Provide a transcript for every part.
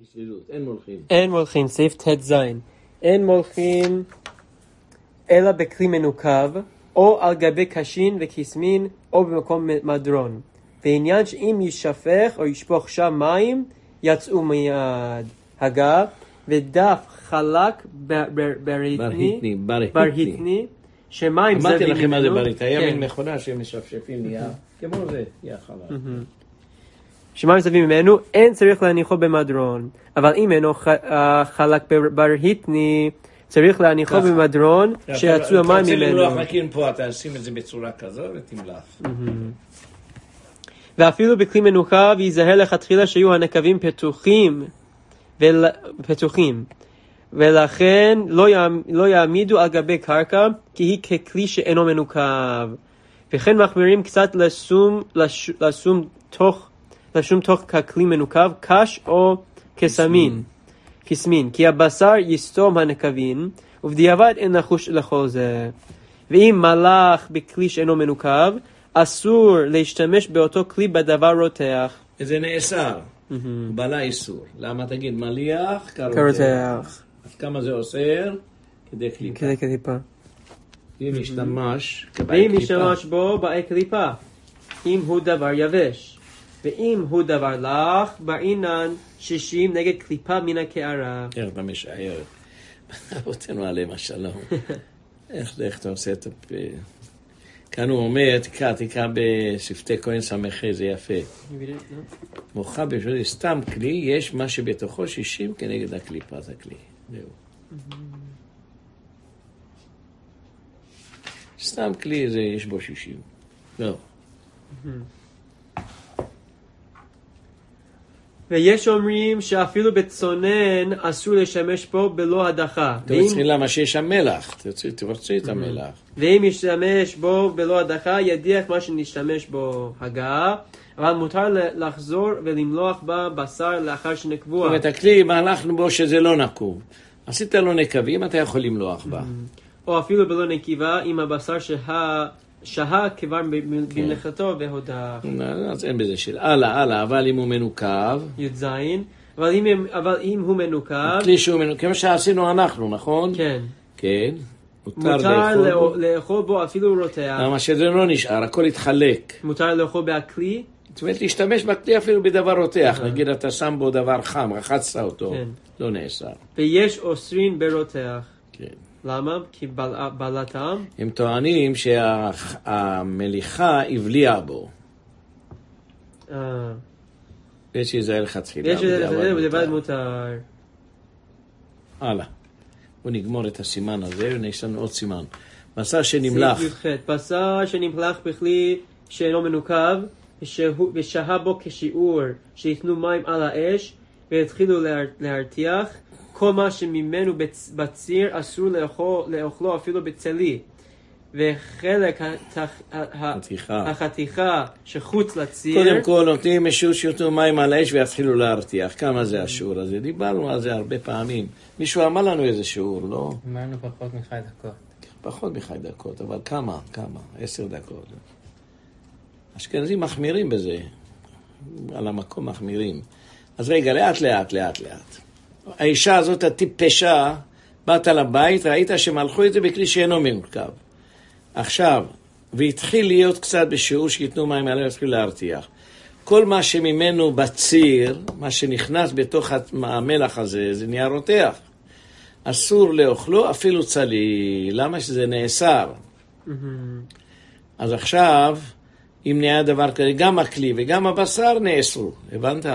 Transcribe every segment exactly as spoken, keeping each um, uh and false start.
אין מולכים. אין מולכים, סעיף ט"ז. אין מולכים אלא בכלי מנוקב, או על גבי קשין וכסמין, או במקום מדרון. בעניין שאם ישפך או ישפוך שם מים, יצאו מיד. הגה, ודף חלק ברהיטני, ברהיטני, שמים זבים ממנו. אמרתי לכם מה זה ברהיט, היה מין מכונה שמשפשפים נייר, כמו זה, יהיה חלק. שמים זבים ממנו, אין צריך להניחו במדרון. אבל אם אינו חלק ברהיטני, צריך להניחו במדרון, שיצאו המים ממנו. אתה רוצה למלוח נקים פה, אתה שים את זה בצורה כזו ותמלח. ואפילו בכלי מנוקב ייזהר לכתחילה שיהיו הנקבים פתוחים, ול... פתוחים, ולכן לא, יעמ... לא יעמידו על גבי קרקע, כי היא ככלי שאינו מנוקב. וכן מחמירים קצת לשום, לש... לשום תוך, לשום תוך ככלי מנוקב, קש או כסמין, כסמין, כי הבשר יסתום הנקבים, ובדיעבד אין לחוש לכל זה. ואם מלאך בכלי שאינו מנוקב, אסור להשתמש באותו כלי בדבר רותח. זה נאסר. בלה איסור. למה תגיד מליח כרותח? אז כמה זה אוסר? כדי קליפה. כדי קליפה. אם ישתמש ואם ישתמש בו באי קליפה, אם הוא דבר יבש, ואם הוא דבר לח, בעינן שישים נגד קליפה מן הקערה. איך אתה משער? אותנו עליהם השלום. איך אתה עושה את הפה? כאן הוא אומר, תקרא, תקרא בשפתי כהן סמכי, זה יפה. מוחה בשביל סתם כלי, יש מה שבתוכו שישים כנגד הקליפת הכלי. זהו. סתם כלי, זה יש בו שישים. לא. ויש אומרים שאפילו בצונן אסור לשמש פה בלא הדחה. אתה רוצה למה שיש שם מלח, תרצה את המלח. ואם ישתמש בו בלא הדחה, ידיח מה שנשתמש בו הגעה, אבל מותר לחזור ולמלוח בה בשר לאחר שנקבוע. זאת אומרת, הכלי, אם הלכנו בו שזה לא נקוב. עשית לו נקבים, אתה יכול למלוח בה. או אפילו בלא נקיבה, אם הבשר שה... שהה כבר במלאכתו והודח. אז אין בזה של. הלאה, הלאה, אבל אם הוא מנוקב. י"ז, אבל אם, אבל אם הוא מנוקב. כלי שהוא מנוקב, כמו שעשינו אנחנו, נכון? כן. כן. מותר לאכול בו, לאכול בו אפילו רותח. למה שזה לא נשאר, הכל התחלק. מותר לאכול בהכלי? זאת אומרת, להשתמש בכלי אפילו בדבר רותח. נגיד, אתה שם בו דבר חם, רחצת אותו. כן. לא נאסר. ויש אוסרין ברותח. כן. למה? כי בעלת טעם? הם טוענים שהמליחה הבליעה בו. אה. ויש שזה לך תחילה. יש שזה בדיעבד מותר. הלאה. בוא נגמור את הסימן הזה, ויש לנו עוד סימן. בשר שנמלח. בשר שנמלח בכלי שאינו מנוקב, ושהה בו כשיעור, שיתנו מים על האש, והתחילו להרתיח, כל מה שממנו בציר אסור לאכלו אפילו בצלי, וחלק החתיכה שחוץ לציר. קודם כל נותנים אישור שיתנו מים על האש ויתחילו להרתיח. כמה זה השיעור הזה? דיברנו על זה הרבה פעמים. מישהו אמר לנו איזה שיעור, לא? אמרנו פחות מחי דקות. פחות מחי דקות, אבל כמה? כמה? עשר דקות. אשכנזים מחמירים בזה. על המקום מחמירים. אז רגע, לאט לאט, לאט לאט. האישה הזאת הטיפשה, באת לבית, ראית שמלכו את זה בכלי שאינו מנוקב. עכשיו, והתחיל להיות קצת בשיעור שיתנו מים עליו, התחיל להרתיח. כל מה שממנו בציר, מה שנכנס בתוך המלח הזה, זה נהיה רותח. אסור לאכלו אפילו צלי. למה שזה נאסר? אז עכשיו, אם נהיה דבר כזה, גם הכלי וגם הבשר נאסרו. הבנת?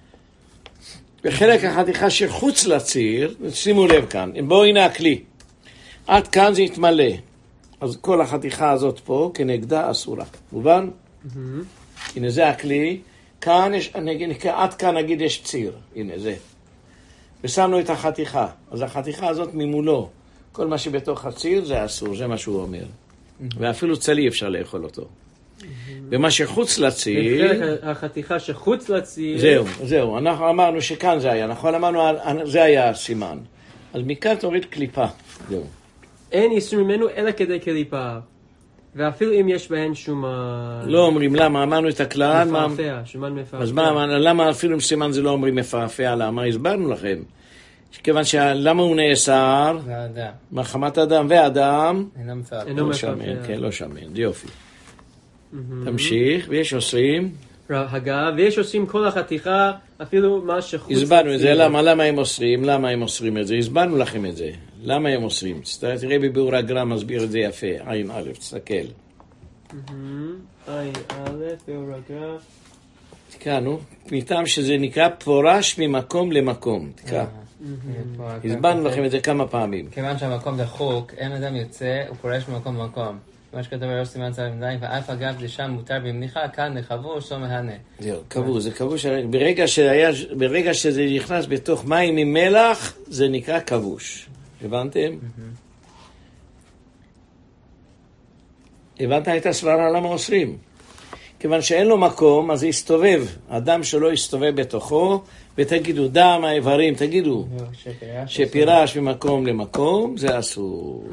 בחלק החתיכה שחוץ לציר, שימו לב כאן, בואו הנה הכלי. עד כאן זה יתמלא. אז כל החתיכה הזאת פה, כנגדה אסורה. מובן? Mm-hmm. הנה זה הכלי. כאן יש, נגיד, עד כאן נגיד יש ציר. הנה זה. ושמנו את החתיכה. אז החתיכה הזאת ממולו. כל מה שבתוך הציר זה אסור, זה מה שהוא אומר. Mm-hmm. ואפילו צלי אפשר לאכול אותו. Mm-hmm. ומה שחוץ לציר... בחלק החתיכה שחוץ לציר... זהו, זהו. אנחנו אמרנו שכאן זה היה. נכון, אמרנו, זה היה הסימן. אז מכאן תוריד קליפה. זהו. אין איסור ממנו אלא כדי קליפה. ואפילו אם יש בהן שומן... לא אומרים, למה? אמרנו את הכלל. מפעפע, שומן מפעפע. אז מה, למה אפילו עם סימן זה לא אומרים מפעפע? למה? הסברנו לכם. כיוון שלמה הוא נאסר? והאדם. מחמת אדם ואדם? אינו מפעפע. אינו לא מפעפע. שמן, כן, לא שמן, יופי. תמשיך, ויש עושים. הגה, ויש עושים כל החתיכה, אפילו מה שחוץ... הסברנו את זה, למה? למה הם אוסרים? למה הם אוסרים את זה? הסברנו לכם את זה. למה הם אוסרים? תראה בביאור הגר"א מסביר את זה יפה. עין א', תסתכל. עין א', ביאור הגר"א. תקרא, נו. מטעם שזה נקרא פורש ממקום למקום. תקרא. הסברנו לכם את זה כמה פעמים. כיוון שהמקום דחוק, אין אדם יוצא, הוא פורש ממקום למקום. מה שכתוב בראש סימן צלם עדיין, ואף אגב זה שם מותר במניחה, כאן לחבוש לא מהנה. זהו, כבוש, זה כבוש. ברגע שהיה, ברגע שזה נכנס בתוך מים עם מלח, זה נקרא כבוש. הבנתם? הבנת את הסברה למה אוסרים? כיוון שאין לו מקום, אז יסתובב. אדם שלא יסתובב בתוכו, ותגידו, דם האיברים, תגידו, שפירש ממקום למקום, זה אסור.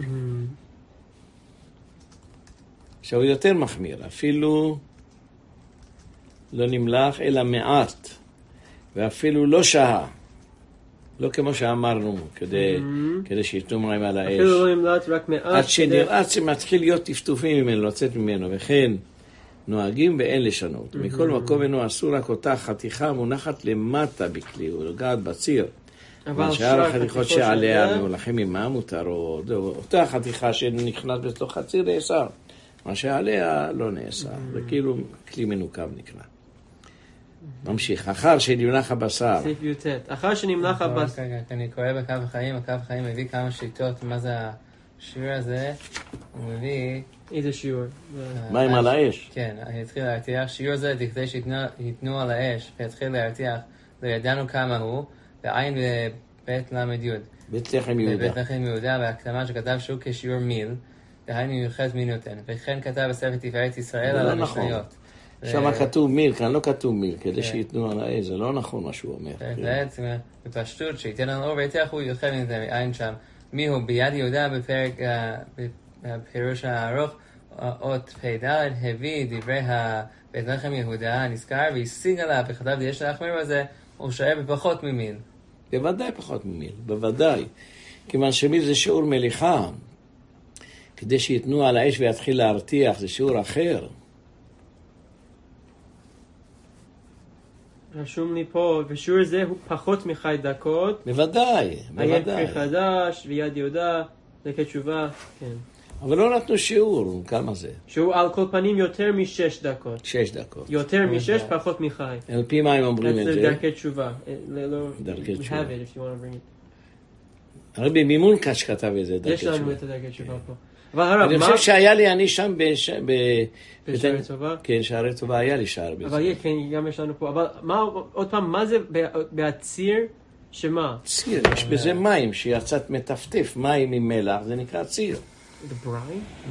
עכשיו הוא יותר מחמיר, אפילו לא נמלח אלא מעט, ואפילו לא שעה, לא כמו שאמרנו, כדי, mm-hmm. כדי שיתנו מים על האש. אפילו לא נמלח רק מעט. עד שנראה שמתחיל להיות טפטופים ממנו, לצאת ממנו, וכן נוהגים ואין לשנות. Mm-hmm. מכל מקום אינו אסור רק אותה חתיכה מונחת למטה בכלי, הוא נוגעת בציר. אבל שאר החתיכות שעליה מולכים ממה מותרות, אותה חתיכה שנכנס בתוך הציר נאסר. מה שעליה לא נאסר, זה כאילו כלי מנוקב נקרא. ממשיך, אחר שנמלח הבשר. סעיף י"ט, אחר שנמלח הבשר. אני קורא בקו החיים, הקו החיים מביא כמה שיטות, מה זה השיעור הזה? הוא מביא... איזה שיעור? מים על האש. כן, התחיל להרתיח, שיעור זה כדי שיתנו על האש ויתחיל להרתיח, לא ידענו כמה הוא, ועין בבית למד יוד. בית לחם יהודה. בית לחם יהודה, והקדמה שכתב שהוא כשיעור מיל, דהיינו יוחד מי נותן, וכן כתב בספר תפארת ישראל על המשניות. שם כתוב מיל, כאן לא כתוב מיל, כדי שיתנו על האש, זה לא נכון מה שהוא אומר. בעצם, בפשטות, שייתן על אור ויתח הוא יוחד מי נותן, עין שם. מי הוא ביד יהודה בפרק, בפירוש הארוך, אות פ"ד, הביא דברי בית לחם יהודה, נזכר, והשיג עליו, וכתב יש להחמיר בזה, הוא שואר בפחות ממיל. בוודאי פחות ממיל, בוודאי. כיוון שמיל זה שיעור מליחה. כדי שיתנו על האש ויתחיל להרתיח, זה שיעור אחר. רשום לי פה, ושיעור זה הוא פחות מחי דקות. בוודאי, בוודאי. עיין פרי חדש, ויד יהודה, דקת תשובה, כן. אבל לא נתנו שיעור, כמה זה? שהוא על כל פנים יותר משש דקות. שש דקות. יותר משש, פחות מחי. על פי מה הם אומרים את זה? זה דרכי תשובה. דרכי תשובה. We have it if you want to bring it. הרבי מימון קש כתב את זה, דרכי תשובה. יש לנו את הדרכי תשובה פה. אבל הרב, אני חושב שהיה לי, אני שם בשערי טובה? כן, שערי טובה היה לי שער בזה. אבל כן, גם יש לנו פה. אבל עוד פעם, מה זה בהציר? שמה? ציר, יש בזה מים, שיצאת מטפטף, מים עם מלח, זה נקרא ציר. The brine?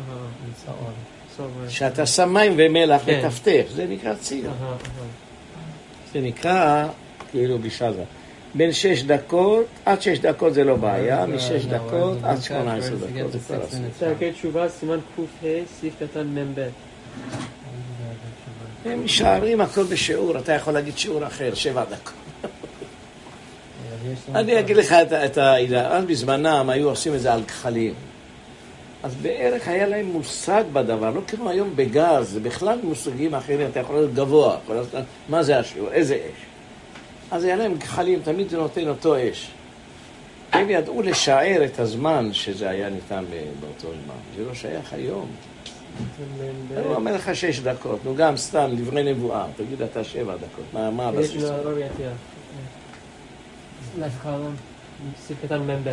שאתה שם מים ומלח מטפטף, זה נקרא ציר. זה נקרא, כאילו בשזה. בין שש דקות, עד שש דקות זה לא בעיה, משש דקות עד שמונה עשרה דקות, זה כבר עשרה. דרכי תשובה, סימן ק"ה, סעיף קטן מ"ב. הם משערים הכל בשיעור, אתה יכול להגיד שיעור אחר, שבע דקות. אני אגיד לך את העילה, אז בזמנם היו עושים את זה על כחלים. אז בערך היה להם מושג בדבר, לא כמו היום בגז, זה בכלל מושגים אחרים, אתה יכול להיות גבוה, מה זה השיעור, איזה אש. אז היה להם כחלים, תמיד זה נותן אותו אש. הם ידעו לשער את הזמן שזה היה ניתן באותו זמן, זה לא שייך היום. אני אומר לך שש דקות, נו גם סתם, דברי נבואה, תגיד אתה שבע דקות, מה הבסיס? יש לנו לא יתיח. לפקלום, סעיף קטן מ"ב.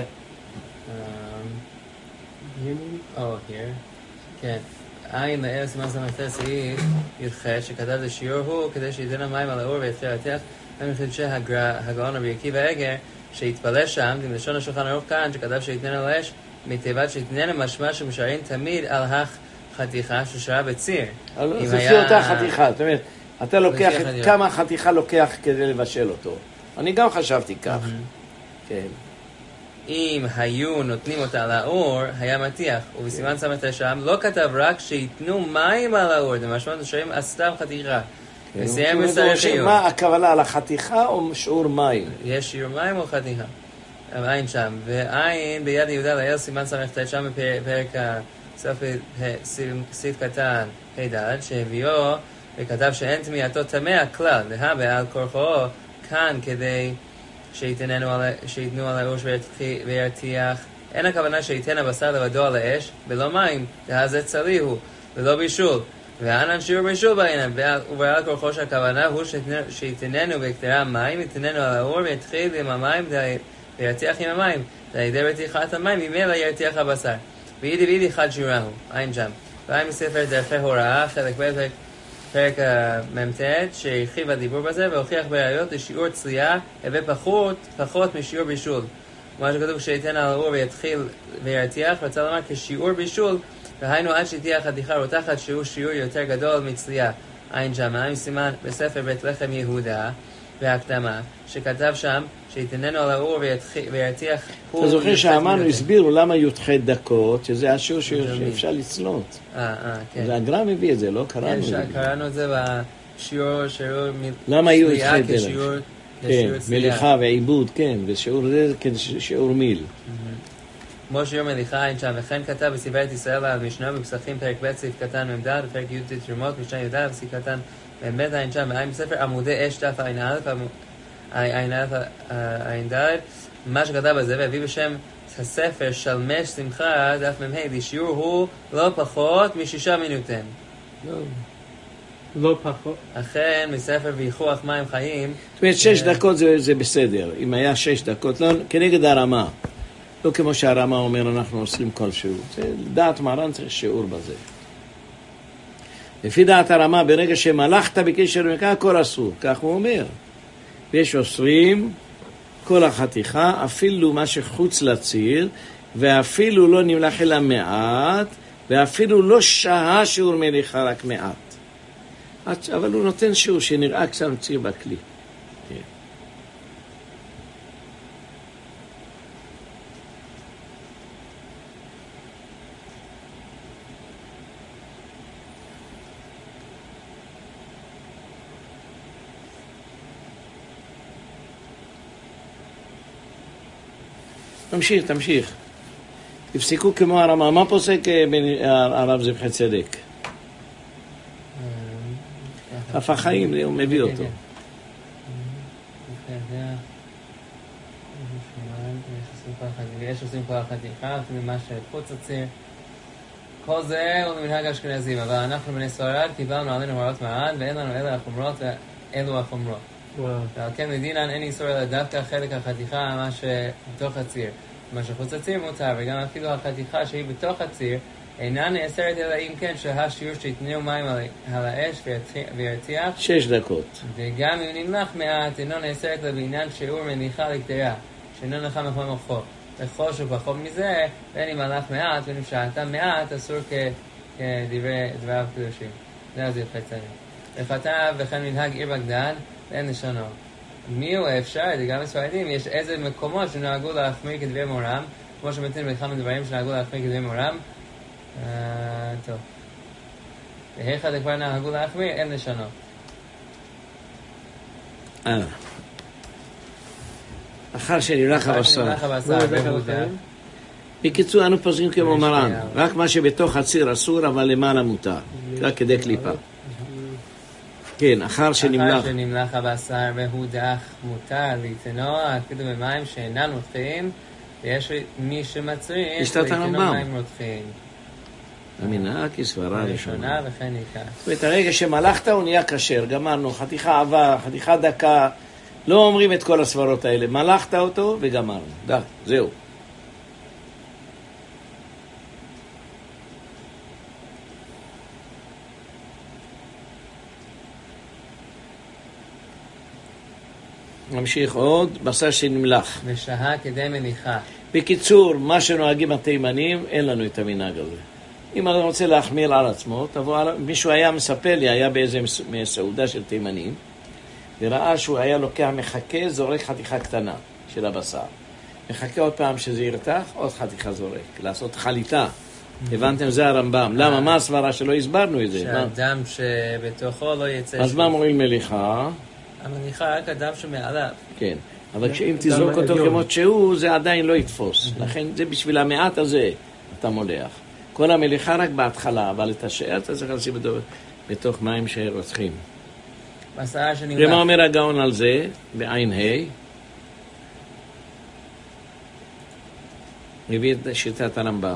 Oh, here. כן. עין לאל סימן סמ"ט סעיף י"ח שכתב לשיעור הוא כדי שיתן המים על האור ויתחיל להרתיח. הם מחידשי הגאון רבי עקיבא איגר שהתפלל שם, עם לשון השולחן ערוך כאן שכתב שיתנן על האש מתיבת שיתנן משמע שמשארים תמיד על החתיכה ששרה בציר. זה לפי אותה חתיכה, זאת אומרת, אתה לוקח, כמה חתיכה לוקח כדי לבשל אותו. אני גם חשבתי כך. כן. אם היו נותנים אותה על האור, היה מתיח. ובסימן סמ"ט שם לא כתב רק שיתנו מים על האור, זה משמעות שהם סתם חתיכה. וסיים מסתרך היום. מה הכוונה, על החתיכה או שיעור מים? יש שיעור מים או חתיכה? עין שם. ועין ביד יהודה לאל סימן סמ"ט שם בפרק סעיף קטן הידד, שהביאו וכתב שאין תמיעתו טמא כלל, לה בעל כורחו כאן כדי שיתנו על האש וירתיח. אין הכוונה שיתן הבשר לבדו על האש ולא מים, לה זה צלי הוא ולא בישול. והענן שיעור בישול בעינם, ובעל כורחו שהכוונה הוא שיתננו בקטרה מים, יתננו על האור ויתחיל עם המים וירתיח עם המים, לידי רתיחת המים ממילא ירתיח הבשר. ואידי ואידי חד שיעורה הוא, עין שם. ועין מספר דרכי הוראה, חלק בפרק פרק מ"ט, שהרחיב הדיבור בזה והוכיח בראיות לשיעור צלייה הווה פחות, פחות משיעור בישול. מה שכתוב שיתן על האור ויתחיל וירתיח, רצה לומר כשיעור בישול, והיינו עד שתהיה חתיכה רותחת שהוא שיעור יותר גדול מצלייה. עין שם, עין סימן בספר בית לחם יהודה והקדמה, שכתב שם שיתננו על האור וירתיח. אתה זוכר שאמרנו, הסבירו למה י"ח דקות, שזה השיעור שאפשר לצלות. אה, אה, כן. זה הגר"א מביא את זה, לא קראנו את זה. כן, קראנו את זה בשיעור, שיעור למה י"ח דקות? כשיעור כן, מליחה ועיבוד, כן, ושיעור זה כשיעור מיל. כמו שיעור מליחה אין שם, וכן כתב בספר ישראל על משנה בפסחים פרק ב' סעיף קטן מ"ד, ופרק י' תרמות משנה י"ד סעיף קטן מ"ב אין שם, ועין בספר עמודי אש דף עין א' עין א' עין ד', מה שכתב בזה והביא בשם הספר שלמש שמחה דף מ"ה, לשיעור הוא לא פחות משישה מינוטים. לא פחות. אכן מספר ויכוח מים חיים. זאת אומרת, שש דקות זה בסדר, אם היה שש דקות, לא כנגד הרמה. לא כמו שהרמה אומר, אנחנו עושים כל שיעור. דעת מרן צריך שיעור בזה. לפי דעת הרמה, ברגע שמלכת בקשר מקרא, הכל אסור, כך הוא אומר. ויש אוסרים כל החתיכה, אפילו מה שחוץ לציר, ואפילו לא נמלח אלא מעט, ואפילו לא שעה שיעור מליחה, רק מעט. אבל הוא נותן שיעור שנראה קצת ציר בכלי. תמשיך, תמשיך. תפסיקו כמו הרמה. מה פוסק הרב זבחי צדק? אף החיים, הוא מביא אותו. יש עושים כל החתיכה, ממה שחוץ הציר. כל זה הוא למנהג אשכנזים, אבל אנחנו בני ספרד קיבלנו עלינו הוראות מרן, ואין לנו אלא החומרות ואלו החומרות. ועל כן מדינן אין איסור אלא דווקא חלק החתיכה, מה שבתוך הציר. מה שחוץ הציר מותר, וגם אפילו החתיכה שהיא בתוך הציר, אינה נאסרת אלא אם כן שהשיעור שיתנו מים על האש וירתיח שש דקות. וגם אם נמלח מעט, אינו נאסרת אלא בעניין שיעור מניחה לקטרה, שאינו נלחה מכל מוחו. וכל שהוא פחות מזה, בין אם הלך מעט, בין אם שעתה מעט, אסור כדברי דבריו קדושים. זה אז יפה צדיק. וכתב וכן מנהג עיר בגדד, ואין לשונו. מי הוא אפשר? זה גם בספרדים, יש איזה מקומות שנהגו להחמיר כדברי מורם, כמו שמתאים בכמה דברים שנהגו להחמיר כדברי מורם. טוב. ואיך כבר נהגו להחמיר, אין לשונו. אה. אחר שנמלח הבשר. בקיצור, אנו פוסקים כמו מרן. רק מה שבתוך הציר אסור, אבל למעלה מותר. רק כדי קליפה. כן, אחר שנמלח. אחר שנמלח הבשר והודח מותר ליתנו, אפילו במים שאינם רותחים, ויש מי שמצריך ליתנו מים רותחים. המנהג כסברה ראשונה. וכן יקח. זאת אומרת, הרגע שמלכת הוא נהיה כשר, גמרנו, חתיכה עבר, חתיכה דקה, לא אומרים את כל הסברות האלה, מלכת אותו וגמרנו, די, זהו. נמשיך עוד, בשר שנמלח. ושהה כדי מניחה. בקיצור, מה שנוהגים התימנים, אין לנו את המנהג הזה. אם אני רוצה להחמיר על עצמו, תבוא על... מישהו היה מספר לי, היה באיזה מסעודה של תימנים, וראה שהוא היה לוקח מחכה, זורק חתיכה קטנה של הבשר. מחכה עוד פעם שזה ירתח, עוד חתיכה זורק, לעשות חליטה. הבנתם? זה הרמב"ם. למה? מה הסברה שלא הסברנו את זה? שהדם שבתוכו לא יצא... אז מה אומרים מליחה? המליחה רק הדם שמעליו. כן. אבל כשאם תזרוק אותו כמות שהוא, זה עדיין לא יתפוס. לכן זה בשביל המעט הזה אתה מולח. כל המליחה רק בהתחלה, אבל את השאר אתה צריך לשים בתוך מים שרותחים. בשר שנמלח. ומה אומר הגאון על זה? בעין ה' מביא את שיטת הרמב"ם.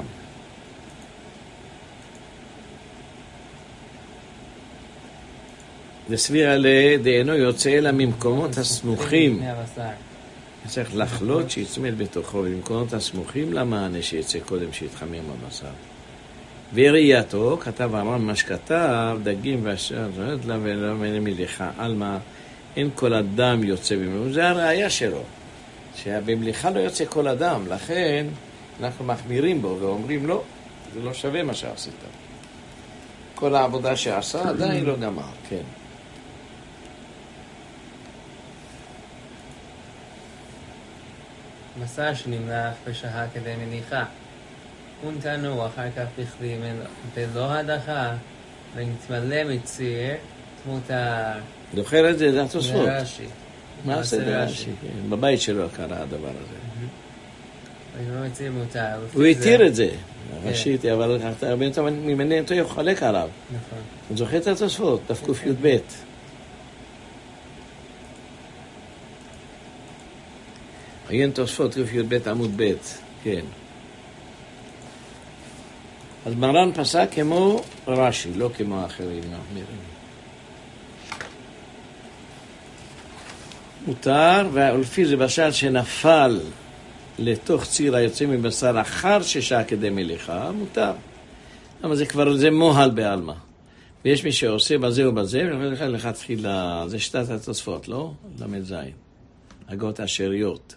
וסביר עלי דאינו יוצא אלא ממקומות הסמוכים. צריך לחלות שיצמד בתוכו, במקומות הסמוכים למענה שיצא קודם שיתחמם הבשר. וראייתו, כתב הרמב"ם מה שכתב, דגים ואשר, ולא מליחה, על מה אין כל אדם יוצא במליחה. זה הראייה שלו, שבמליחה לא יוצא כל אדם, לכן אנחנו מחמירים בו ואומרים לא, זה לא שווה מה שעשית. כל העבודה שעשה עדיין לא גמר, כן. בשר שנמלח ושהה כדי מניחה. ונתנו אחר כך בכלי בלא הדחה, ונתמלא מציר תמותר. זוכר את זה, זה התוספות. זה רש"י. מה זה זה רש"י? בבית שלו קרה הדבר הזה. ונתמלא מציר מותר. הוא התיר את זה, רשיתי, אבל ממני אתה יכול לחלק עליו. נכון. הוא זוכר את התוספות, דף ק"ב. עיין תוספות, ק"ב עמוד ב', כן. אז מרן פסק כמו רש"י, לא כמו האחרים. מותר, ולפי זה בשר שנפל לתוך ציר היוצא מבשר אחר ששעה כדי מליחה, מותר. אבל זה כבר, זה מוהל בעלמא. ויש מי שעושה בזה ובזה, ואומר לך לך תחילה, זה שיטת התוספות, לא? למד זין. הגות השאריות.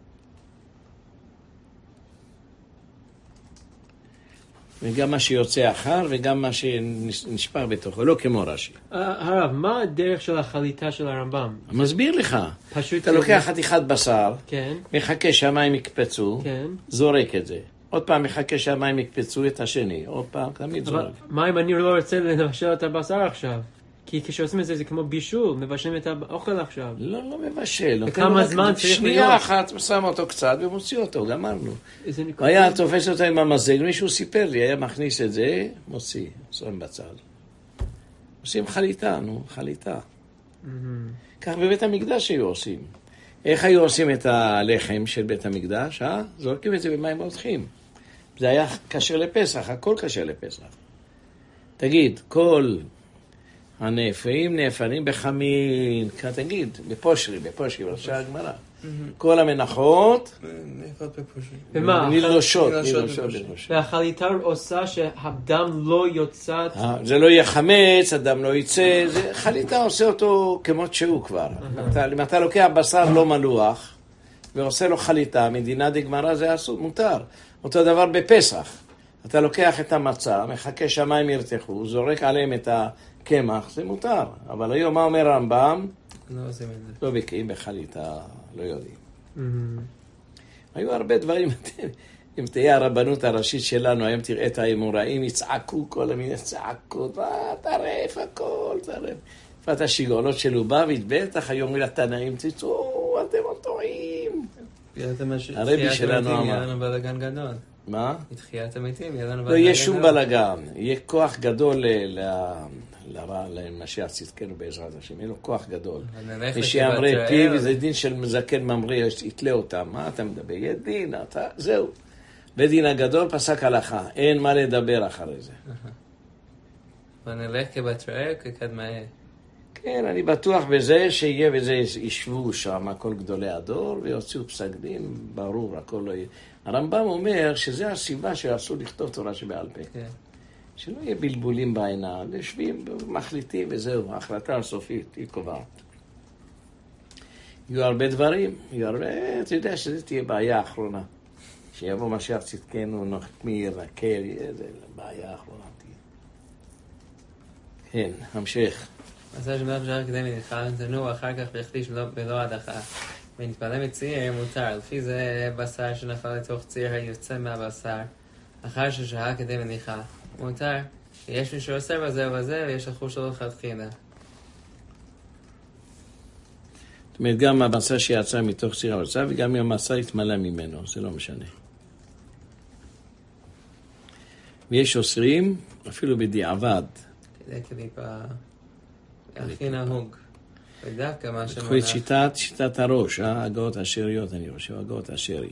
וגם מה שיוצא אחר, וגם מה שנשפר בתוכו, לא כמו רש"י. הרב, מה הדרך של החליטה של הרמב"ם? מסביר לך. פשוט... אתה לוקח חתיכת בשר, כן. מחכה שהמים יקפצו, כן. זורק את זה. עוד פעם מחכה שהמים יקפצו את השני, עוד פעם, תמיד זורק. אבל מה אם אני לא רוצה לבשל את הבשר עכשיו? כי כשעושים את זה, זה כמו בישול, מבשלים את האוכל עכשיו. לא, לא מבשל. וכמה זמן צריך להיות? שנייה אחת, שם אותו קצת ומוציא אותו, גמרנו. היה תופס אותו עם המזג, מישהו סיפר לי, היה מכניס את זה, מוציא, שם בצד. עושים חליטה, נו, חליטה. כך בבית המקדש היו עושים. איך היו עושים את הלחם של בית המקדש, אה? זורקים את זה במים רותחים. זה היה קשר לפסח, הכל קשר לפסח. תגיד, כל... הנאפים נאפנים בחמין, תגיד, בפושרי, בפושרי, בראשי הגמרא. כל המנחות, נאפות בפושרי. ומה? נלושות, נלושות בפושרי. והחליטה עושה שהדם לא יוצא... זה לא יהיה חמץ, הדם לא יצא, חליטה עושה אותו כמות שהוא כבר. אם אתה לוקח בשר לא מלוח, ועושה לו חליטה, מדינה דגמרא זה מותר. אותו דבר בפסח. אתה לוקח את המצה, מחכה שהמים ירתחו, זורק עליהם את ה... קמח, זה מותר. אבל היום מה אומר הרמב"ם? לא עושים את זה. לא בקיאים בחליטה, לא יודעים. היו הרבה דברים, אם תהיה הרבנות הראשית שלנו, היום תראה את האמוראים, יצעקו כל המיני צעקות, טרף הכל, טרף. פת השיגעונות של לובביץ' בטח, היום לתנאים, תצאו, אתם טועים. הרבי שלנו אמר. יהיה לנו בלגן גדול. מה? תחיית המתים, יהיה לנו בלגן גדול. לא יהיה שום בלגן, יהיה כוח גדול למשיח צדקנו בעזרת השם, יהיה לו כוח גדול. מי שיאמרי פיו, זה דין של מזקן ממריא, יתלה אותם. מה אתה מדבר? יהיה דין, אתה, זהו. בדין הגדול פסק הלכה, אין מה לדבר אחרי זה. ונלך כבתראה כקדמאי. כן, אני בטוח בזה שיהיה וזה ישבו שם כל גדולי הדור ויוציאו פסק דין, ברור, הכל לא יהיה. הרמב"ם אומר שזה הסיבה שאסור לכתוב תורה שבעל פה. כן. שלא יהיה בלבולים בעינה, יושבים, מחליטים וזהו, ההחלטה הסופית, היא קובעת. יהיו הרבה דברים, יהיו הרבה, אתה יודע שזה תהיה בעיה האחרונה. שיבוא משיח צדקנו, נחמיר, נקל, זה בעיה האחרונה תהיה. כן, המשך. עשה שמלך בשער כדי מניחה, תנו אחר כך והחליש בלא הדחה. ונתפלא מצעיר מותר, לפי זה בשר שנפל לתוך ציר היוצא מהבשר, אחר ששהה כדי מניחה, מותר. יש מי שעושה בזה ובזה, ויש לחוש שלו לכתחילה. זאת אומרת, גם הבשר שיצא מתוך ציר הבשר, וגם אם הבשר יתמלא ממנו, זה לא משנה. ויש אוסרים, אפילו בדיעבד. כדי קליפה, הכי נהוג. ודווקא מה שמונח... תקחו את שיטת, שיטת הראש, אה? הגאות השאריות, אני חושב, הגאות השארי.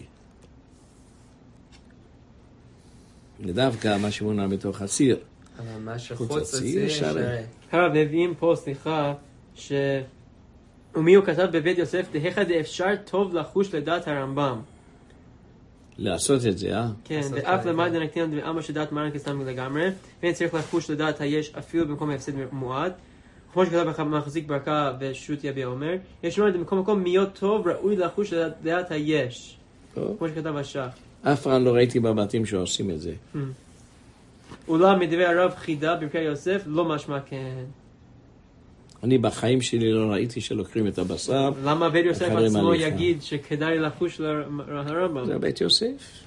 ודווקא מה שמונח בתוך הציר. אבל מה שחוץ לציר שרי. הרב מביאים פה, סליחה, ש... ומי הוא כתב בבית יוסף, דהיכא דאפשר טוב לחוש לדעת הרמב"ם. לעשות את זה, אה? כן, ואף למד דנקטינא דאמר שדעת מרן כסתם לגמרי, ואין צריך לחוש לדעת היש אפילו במקום ההפסד מועד. כמו שכתב מחזיק ברכה ושו"ת יביע אומר, יש לומר במקום מקום מיות טוב ראוי לחוש לדעת היש. כמו שכתב השח. אף פעם לא ראיתי בבתים שעושים את זה. אולם מדברי הרב חידה בברכי יוסף לא משמע כן. אני בחיים שלי לא ראיתי שלוקחים את הבשר. למה בית יוסף עצמו יגיד שכדאי לחוש לרמב"ם? זה בית יוסף.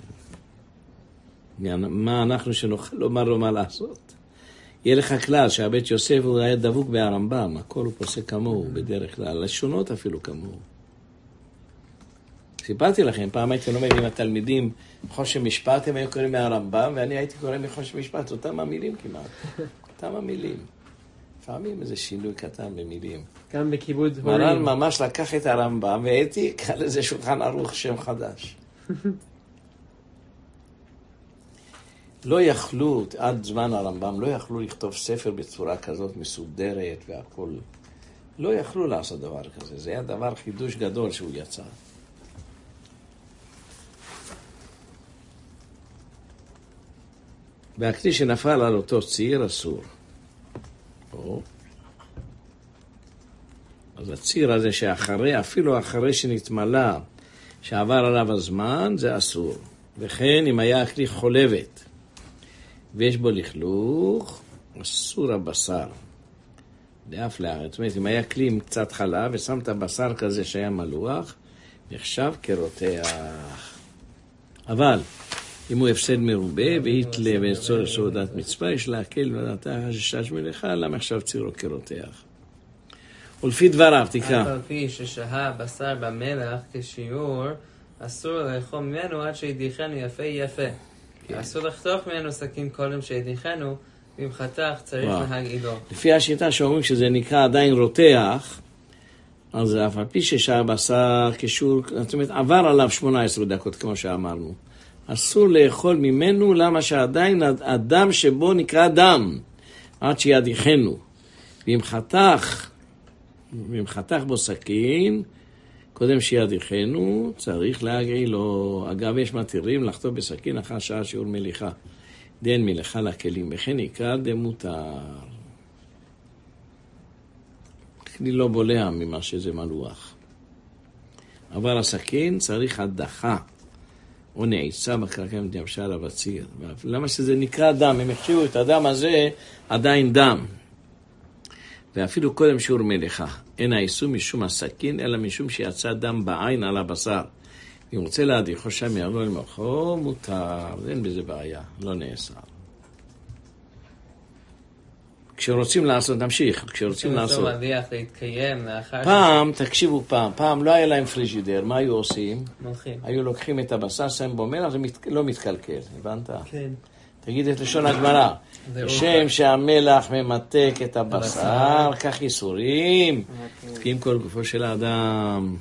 מה אנחנו שנוכל לומר לו מה לעשות? יהיה לך כלל שהבית יוסף הוא היה דבוק בהרמב"ם, הכל הוא פוסק כמוהו בדרך כלל, לשונות אפילו כמוהו. סיפרתי לכם, פעם הייתי לומד עם התלמידים חושן משפט, הם היו קוראים מהרמב"ם, ואני הייתי קורא מחושן משפט, אותם המילים כמעט, אותם המילים. לפעמים איזה שינוי קטן במילים. גם בכיבוד הורים. מרן ממש לקח את הרמב"ם והעתיק על איזה שולחן ערוך שם חדש. לא יכלו, עד זמן הרמב"ם, לא יכלו לכתוב ספר בצורה כזאת מסודרת והכל. לא יכלו לעשות דבר כזה. זה היה דבר חידוש גדול שהוא יצא. והכלי שנפל על אותו ציר אסור. או. אז הציר הזה שאחרי, אפילו אחרי שנתמלא, שעבר עליו הזמן, זה אסור. וכן, אם היה הכלי חולבת, ויש בו לכלוך, אסור הבשר. לאף לארץ. זאת אומרת, אם היה כלי עם קצת חלב, ושמת בשר כזה שהיה מלוח, נחשב כרותח. אבל, אם הוא הפסד מרובה, והתלה וצורך סעודת מצווה, יש להקל ולדעתה ששש מלאכה, למה עכשיו צירו כרותח? ולפי דבריו, תקרא. אף על פי ששהה בשר במלח כשיעור, אסור לאכול ממנו עד שידיחנו יפה יפה. אסור לחתוך ממנו סכין קודם שידיחנו, ואם חתך צריך להגעילו. לפי השיטה שאומרים שזה נקרא עדיין רותח, אז אף על פי ששהה בשר כשיעור, זאת אומרת, עבר עליו שמונה עשרה דקות, כמו שאמרנו. אסור לאכול ממנו, למה שעדיין הדם שבו נקרא דם, עד שידיחנו. ואם חתך, ואם חתך בו סכין, קודם שידיחנו, צריך להגעילו. אגב, יש מתירים לחתוך בסכין אחר שעה שיעור מליחה. דין מליחה לכלים, וכן עיקר דמותר. כלי לא בולע ממה שזה מלוח. אבל הסכין צריך הדחה. או נעיצה בקרקע מתייבשה עליו הציר. למה שזה נקרא דם? הם החשיבו את הדם הזה עדיין דם. ואפילו קודם שיעור מליחה. אין האיסור משום הסכין, אלא משום שיצא דם בעין על הבשר. אם רוצה להדיחו שם יעלו למוחו, מותר. אין בזה בעיה, לא נאסר. כשרוצים לעשות, נמשיך, כשרוצים לעשות. פעם, תקשיבו פעם, פעם לא היה להם פריג'ידר, מה היו עושים? מלכים. היו לוקחים את הבשר, שמים בו מלח, זה לא מתקלקל, הבנת? כן. תגיד את לשון הגמרא. בשם שהמלח ממתק את הבשר, כך איסורים, תקים כל גופו של האדם.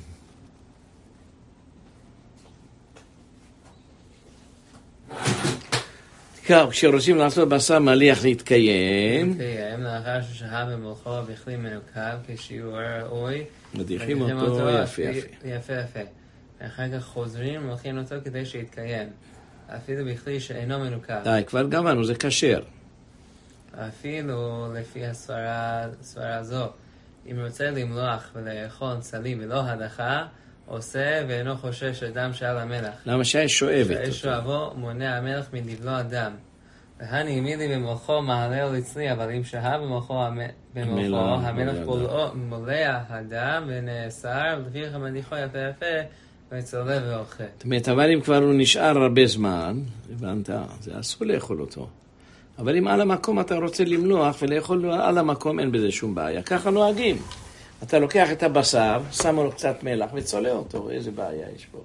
כשרוצים לעשות בשר מליח להתקיים, להתקיים, לאחר ששהה במלכו בכלי מנוקב כשיעור ראוי, מדיחים אותו יפה יפה. יפה יפה. ואחר כך חוזרים ומלכים אותו כדי שיתקיים. אפילו בכלי שאינו מנוקב. די, כבר גמרנו, זה כשר. אפילו לפי הסברה הזו, אם רוצה למלוח ולאכול צלים ולא הדחה, עושה ואינו חושש לדם שעל המלח. למה שהאש שואבת? שהאש שואבו מונע המלח מדבלו הדם. והני העמיד לי במוחו מהלל אצלי, אבל אם שהה במוחו במוחו, המלך מולע הדם ונאסר, ולפיכך מניחו יפה יפה, וצולב ואוכל. זאת אומרת, אבל אם כבר הוא נשאר הרבה זמן, הבנת, זה אסור לאכול אותו. אבל אם על המקום אתה רוצה למלוח ולאכול על המקום, אין בזה שום בעיה. ככה נוהגים. אתה לוקח את הבשר, שם לו קצת מלח וצולע אותו. איזה בעיה יש פה.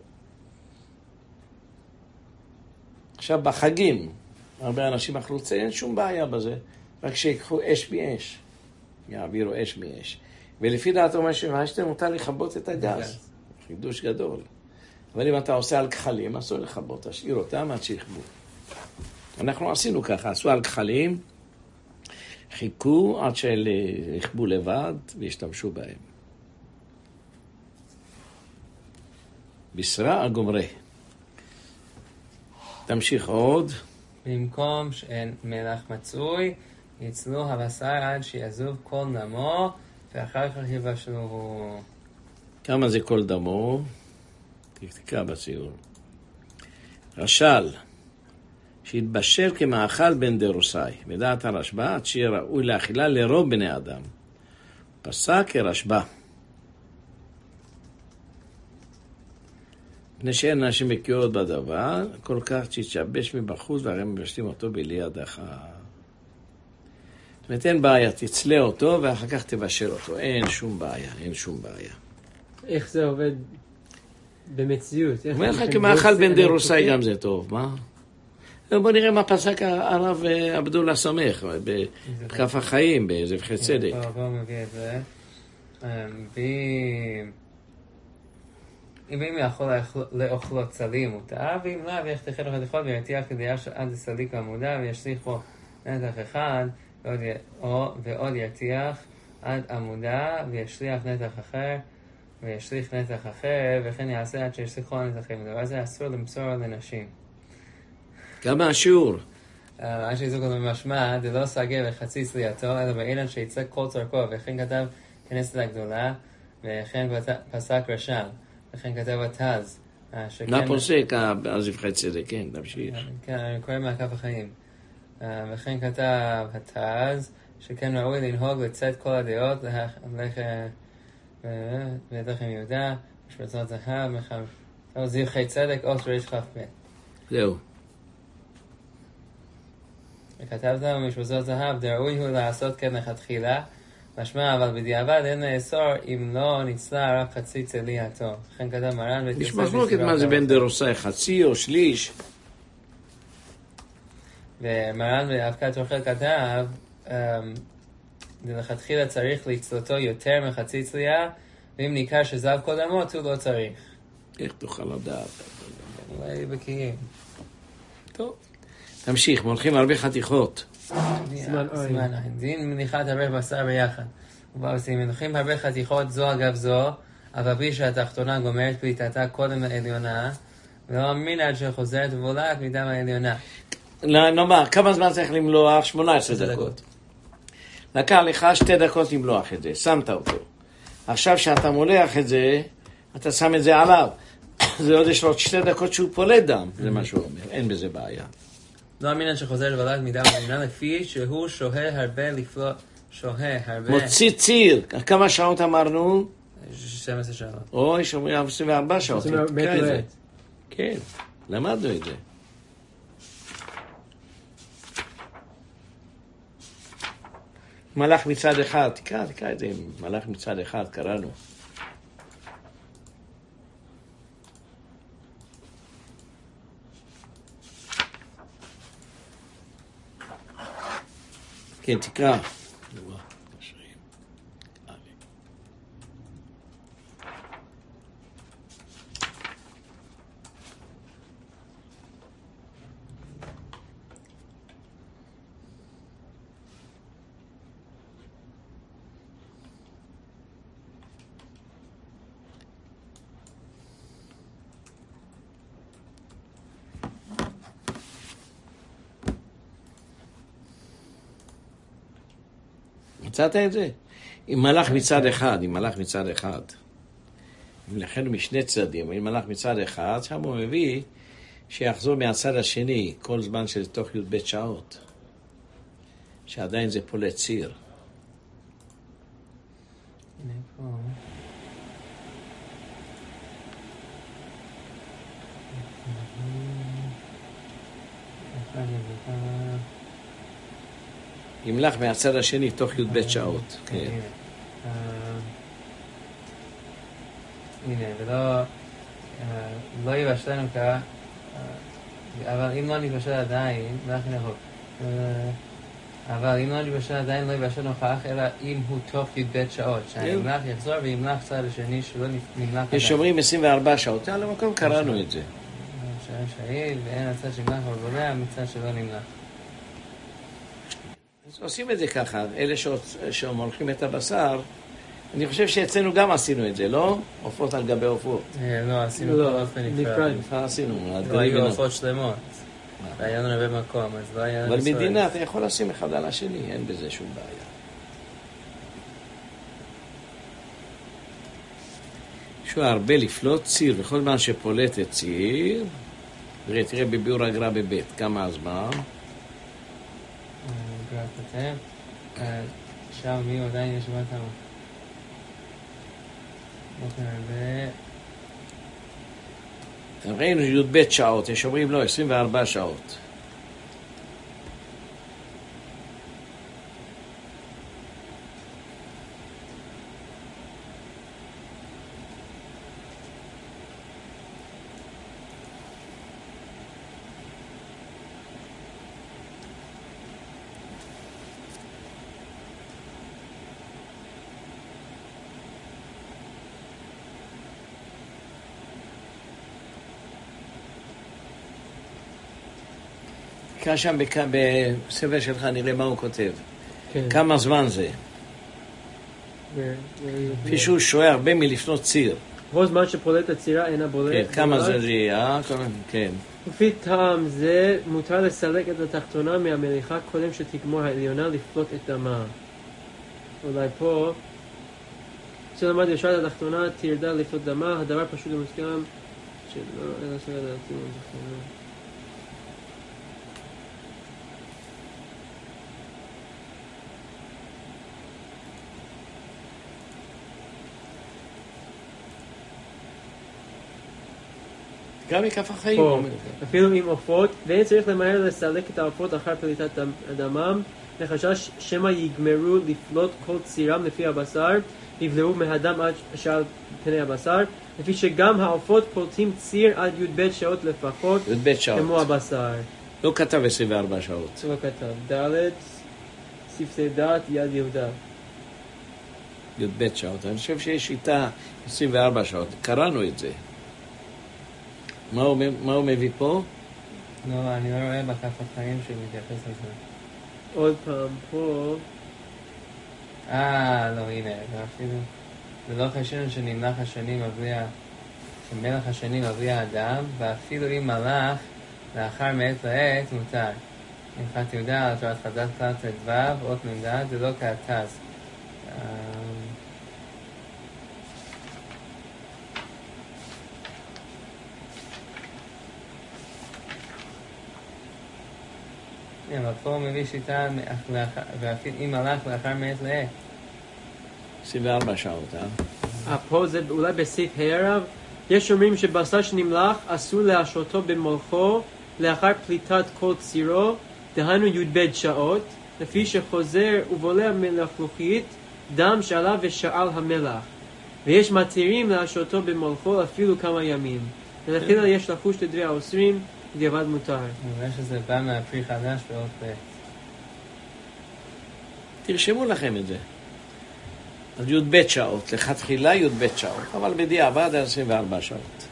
עכשיו בחגים, הרבה אנשים החלוצי, אין שום בעיה בזה. רק שיקחו אש מאש. יעבירו אש מאש. ולפי דעת אומר שבהשתם מותר לכבות את הגז. חידוש גדול. אבל אם אתה עושה על כחלים, אסור לכבות. תשאיר אותם עד שיכבו. אנחנו עשינו ככה, עשו על כחלים, חיכו עד שיכבו לבד והשתמשו בהם. בשרה הגומרה. תמשיך עוד. במקום שאין מלח מצוי, יצלו הבשר עד שיעזוב כל דמו, ואחר כך יבשלו. כמה זה כל דמו? תקרא בציור. רשל. שהתבשל כמאכל בן דרוסאי, בדעת הרשב"א, עד שיהיה ראוי לאכילה לרוב בני אדם. פסק כרשב"א. מפני שאין אנשים בקיאות בדבר, כל כך שיתשבש מבחוץ, והרי מבשלים אותו בלי הדחה. זאת אומרת, אין בעיה, תצלה אותו, ואחר כך תבשל אותו. אין שום בעיה, אין שום בעיה. איך זה עובד במציאות? אומר לך, כמאכל בן דרוסאי גם זה טוב, מה? בוא נראה מה פסק הרב עבדול הסומך בכף החיים, בזבחי צדק. בואו מביא את זה. אם יכול לאוכלו צלי מותר, ואם לא, ויחתכן חתיכות וירתיח כדייה עד לסליק עמודה, וישליך בו נתח אחד, ועוד ירתיח עד עמודה, וישליח נתח אחר, וישליך נתח אחר, וכן יעשה עד שישליחו נתחים. דבר זה אסור למסור לנשים. כמה השיעור? מה שיזוק אותו במשמע, זה לא סגר וחצי צלייתו, אלא באילן שיצא כל צורכו, וכן כתב כנסת הגדולה, וכן פסק רשם, וכן כתב התז. מה פוסק הזבחי צדק? כן, תמשיך. כן, אני קורא מהכף החיים. וכן כתב התז, שכן ראוי לנהוג לצאת כל הדעות, ולכם יהודה, משפצות זהב, זבחי צדק, אות ריש כף ב'. זהו. וכתבת במשפצות זהב, דראוי הוא לעשות כן לכתחילה, משמע, אבל בדיעבד אין לאסור אם לא ניצלה רק חצי צלייתו. לכן כתב מרן ותרצה... יש מחלוקת מה זה בין דרוסאי, חצי או שליש. ומרן ואבקת אוכל כתב, לכתחילה צריך לצלותו יותר מחצי צליה, ואם ניכר שזב קודמות, הוא לא צריך. איך תוכל לדעת? אולי בקיים. טוב. תמשיך, מולכים הרבה חתיכות. סימן עין. דין מניחת הרבה בשר ביחד. ובעושים, מניחים הרבה חתיכות זו אגב זו, אבל בלי שהתחתונה גומרת פליטתה קודם לעליונה, ולא אמין עד שחוזרת ובולעת מדם העליונה. נאמר, כמה זמן צריך למלוח? שמונה עשרה דקות. לקח לך שתי דקות למלוח את זה, שמת אותו. עכשיו שאתה מולח את זה, אתה שם את זה עליו. זה עוד יש לו שתי דקות שהוא פולט דם, זה מה שהוא אומר, אין בזה בעיה. לא אמינן שחוזר לבלד מדם העליונה לפי שהוא שוהה הרבה לפלוט, שוהה הרבה... מוציא ציר, כמה שעות אמרנו? שתים עשרה שעות. אוי, שאומרים עשרים וארבע שעות. כן, למדנו את זה. מלאך מצד אחד, תקרא, תקרא את זה, מלאך מצד אחד, קראנו. כן, תקרא. מצאת את זה? אם מלאך מצד אחד, אם מלאך מצד אחד. לכן משני צדדים, אם מלאך מצד אחד, שם הוא מביא שיחזור מהצד השני כל זמן שזה תוך י"ב שעות, שעדיין זה פולט ציר. הנה פה. ימלח מהצד השני תוך י"ב שעות. כן. הנה, ולא לא יבשלנו ככה, אבל אם לא נתבשל עדיין, אבל אם לא נתבשל עדיין לא יבשלנו כך, אלא אם הוא תוך י"ב שעות, שהנמלח יחזור וימלח צד השני שלא נמלח עדיין. יש אומרים עשרים וארבע שעות, על המקום קראנו את זה. שעה שעיל, ואין הצד שנמלח ובולע מצד שלא נמלח. אז עושים את זה ככה, אלה שמולכים את הבשר, אני חושב שאצלנו גם עשינו את זה, לא? עופות על גבי עופות. לא, עשינו כל אופן נפרד. נפרד עשינו. לא היו עופות שלמות. והיה לנו הרבה מקום, אז לא היה... אבל מדינה, אתה יכול לשים אחד על השני, אין בזה שום בעיה. יש לו הרבה לפלוט ציר, וכל זמן שפולטת ציר, תראה, תראה בביאור הגר"א בבית, כמה הזמן? גר"א כותב, שם מי עדיין יש אותנו. ראינו י"ב שעות, יש אומרים לא, עשרים וארבע שעות. כאן שם בספר שלך נראה מה הוא כותב. כן. כמה זמן זה? כפי שהוא שואל הרבה מלפנות ציר. כל זמן שפולט הצירה אינה בולט. כן, כמה זה יהיה? כן. לפי טעם זה מותר לסלק את התחתונה מהמליחה קודם שתגמור העליונה לפלוט את דמה. אולי פה שלמד ישר את התחתונה תרדה לפלוט דמה, הדבר פשוט ומוסכם שלא אלא סגד להציב את התחתונה. גם מכף החיים. אפילו עם עופות, ואין צריך למהר לסלק את העופות אחר פליטת דמם, לחשש שמא יגמרו לפלוט כל צירם לפי הבשר, ויבלעו מהדם עד שעל פני הבשר, לפי שגם העופות פולטים ציר עד י"ב שעות לפחות, י"ב שעות. כמו הבשר. לא כתב עשרים וארבע שעות. לא כתב. ד' ספסי דת יד יהודה. י"ב שעות. אני חושב שיש שיטה עשרים וארבע שעות. קראנו את זה. מה הוא, מה הוא מביא פה? לא, אני לא רואה בכף החיים שמתייחס לזה. עוד פעם, פה... אה, לא, הנה, ואפילו... ולא חשבנו שנמלח השני מבריע... שמלח השני מבריע אדם, ואפילו אם מלח לאחר מעת לעת מותר. הלכת יהודה על תורת חז"ל כלל ט"ו, אות מ"ד, זה לא כעתז. אבל פה הוא מביא שיטה, ואפילו אם הלך לאחר מעת לעת. עשרים וארבע שעות, אה? פה זה אולי בסעיף הערב, יש אומרים שבשר שנמלח אסור להשרותו במולכו לאחר פליטת כל צירו, דהיינו י"ב שעות, לפי שחוזר ובולע מלכלוכית דם שעליו ושאל המלח. ויש מתירים להשרותו במולכו אפילו כמה ימים. ולכן יש לחוש תדרי האוסרים, בדיעבד מותר. אני רואה שזה בא מהפרי חדש ועוד ב'. תרשמו לכם את זה. אז י"ב שעות, לכתחילה י"ב שעות, אבל בדיעבד עשרים וארבע שעות.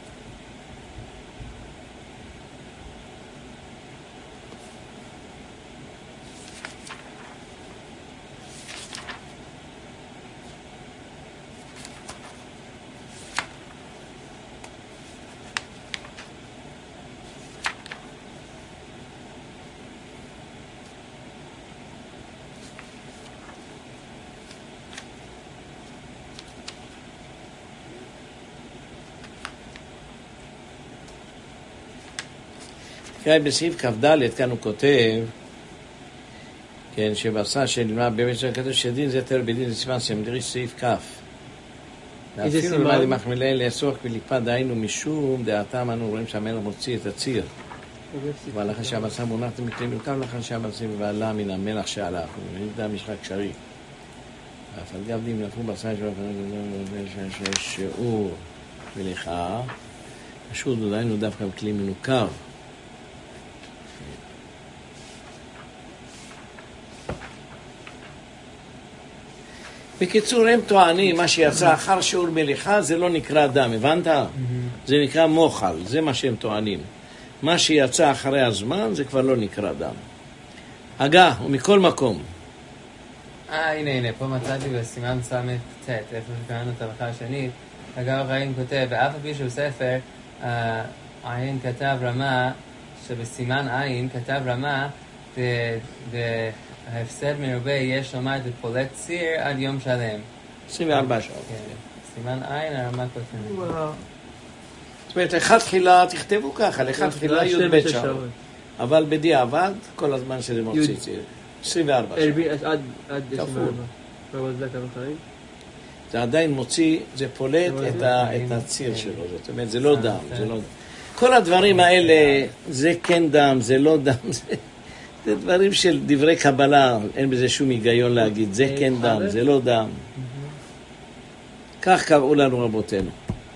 תראה, בסעיף כ"ד כאן הוא כותב, כן, שבעשה שנלמד באמת שכתוב שדין זה תר בדין זה סימן סמדריש סעיף כ'. איזה אפילו סימן? למד עם מחמילי לאסור קליפה דהיינו משום דעתם אנו רואים שהמלך מוציא את הציר. אבל אחרי שהבשר מונח מכלי מורכב לאחר שהבשר ועלה מן המלח שהלך, ונדע משחק שרי. ואף על גב דים נפו בשר שלו שיש שיעור מליחה, השיעור דהיינו דווקא בכלי מנוקב. בקיצור, הם טוענים, מה שיצא אחר שיעור מליחה זה לא נקרא דם, הבנת? זה נקרא מוחל, זה מה שהם טוענים. מה שיצא אחרי הזמן זה כבר לא נקרא דם. הגה, ומכל מקום. אה, הנה, הנה, פה מצאתי בסימן סמך ט', איפה שקראנו את ההלכה השנית. אגב, ראין כותב, ואף על פי שהוא ספר, עין כתב רמה, שבסימן עין כתב רמה, וההפסד מרובה יש לומר את פולט ציר עד יום שלם. עשרים וארבע שעות. כן, סימן עין הרמה כותב. וואו. זאת אומרת, אחד תחילה תכתבו ככה, לאחד תחילה י' ב' שעות. אבל בדיעבד, כל הזמן שזה מוציא ציר. עשרים וארבע שעות. עד עד עשרים וארבע. כפול. אבל זה כמה חיים? זה עדיין מוציא, זה פולט את ה- את הציר שלו. זאת אומרת, זה לא דם, זה לא דם. כל הדברים האלה, זה כן דם, זה לא דם, זה... זה דברים של דברי קבלה, אין בזה שום היגיון להגיד, זה כן דם, זה לא דם. כך קבעו לנו רבותינו.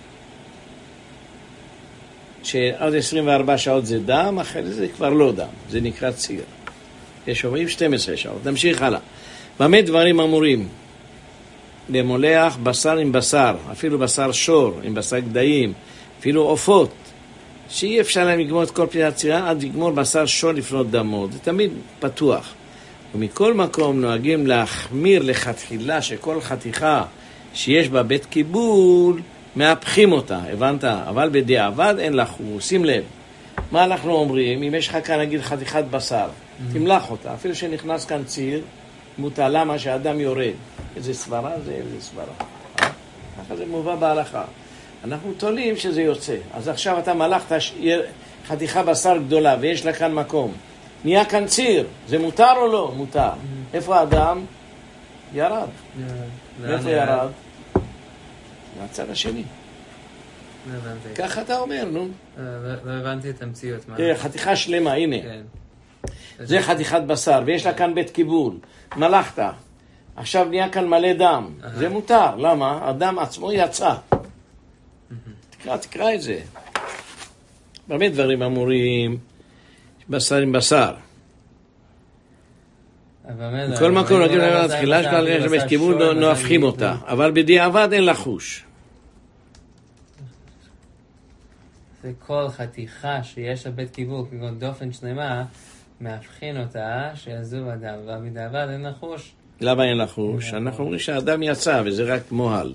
שעד עשרים וארבע שעות זה דם, אחרי זה כבר לא דם, זה נקרא ציר. יש אומרים שתים עשרה שעות, נמשיך הלאה. במה דברים אמורים? למולח בשר עם בשר, אפילו בשר שור, עם בשר גדיים, אפילו עופות, שאי אפשר להם לגמור את כל פני הצירה עד לגמור בשר שור לפנות דמו. זה תמיד פתוח. ומכל מקום נוהגים להחמיר לכתחילה שכל חתיכה שיש בה בית קיבול, מהפכים אותה, הבנת? אבל בדיעבד אין לחוש. שים לב, מה אנחנו אומרים? אם יש לך כאן נגיד חתיכת בשר, תמלח אותה, אפילו שנכנס כאן ציר, מוטה, למה שהאדם יורד. איזה סברה זה, איזה סברה. אה? ככה זה מובא בהלכה. אנחנו תולים שזה יוצא. אז עכשיו אתה מלכת חתיכה בשר גדולה ויש לה כאן מקום. נהיה כאן ציר. זה מותר או לא? מותר. איפה האדם? ירד. איפה ירד? מהצד השני. לא הבנתי. ככה אתה אומר, נו. לא הבנתי את המציאות. חתיכה שלמה, הנה. כן. זה חתיכת בשר ויש לה כאן בית קיבול. מלכת. עכשיו נהיה כאן מלא דם. זה מותר. למה? הדם עצמו יצא. תקרא, תקרא את זה. באמת דברים אמורים, בשר עם בשר. בכל מקום נגיד להם התחילה שלה ללכת בית קיבול נהפכים אותה, אבל בדיעבד אין לחוש. זה כל חתיכה שיש לה בית קיבול, כגון דופן שלמה, מהפכין אותה שיעזוב אדם, ובדיעבד אין לחוש. למה אין לחוש? אנחנו אומרים שהאדם יצא וזה רק מוהל.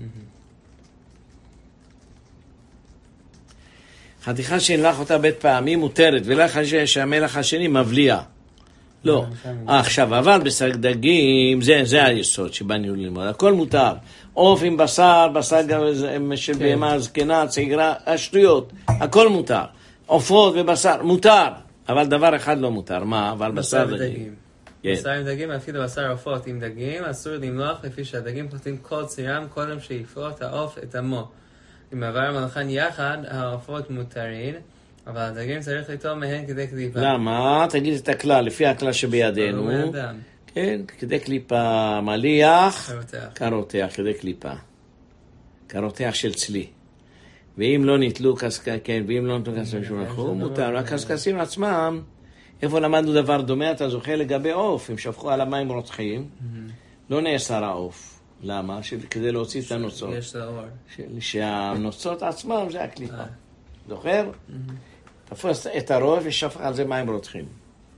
חתיכה שנלח אותה בית פעמים מותרת, ולך שהמלח השני מבליע. לא. עכשיו, אבל בשר דגים, זה, זה היסוד שבאנו ללמוד. הכל מותר. עוף עם בשר, בשר של בהמה, זקנה, צעירה, השטויות. הכל מותר. עופות ובשר, מותר. אבל דבר אחד לא מותר. מה? אבל בשר דגים. בשר עם דגים, אפילו בשר עופות עם דגים, אסור למלוח לפי שהדגים פותחים כל צירם קודם שיפרוט העוף את עמו. אם עבר המלחן יחד, העופות מותרים, אבל הדגים צריך ליטול מהן כדי קליפה. למה? תגיד את הכלל, לפי הכלל שבידינו. כן, כדי קליפה מליח, קרותח, כדי קליפה. קרותח של צלי. ואם לא ניתלו קסקסים, כן, ואם לא ניתלו קסקסים, הוא מותר. הקסקסים עצמם, איפה למדנו דבר דומה, אתה זוכר לגבי עוף, אם שפכו על המים רוצחים, לא נאסר העוף. למה? כדי להוציא את הנוצות. יש לאור. שהנוצות עצמם זה הקליפה. זוכר? תפוס את הראש ושפך על זה מים רותחים.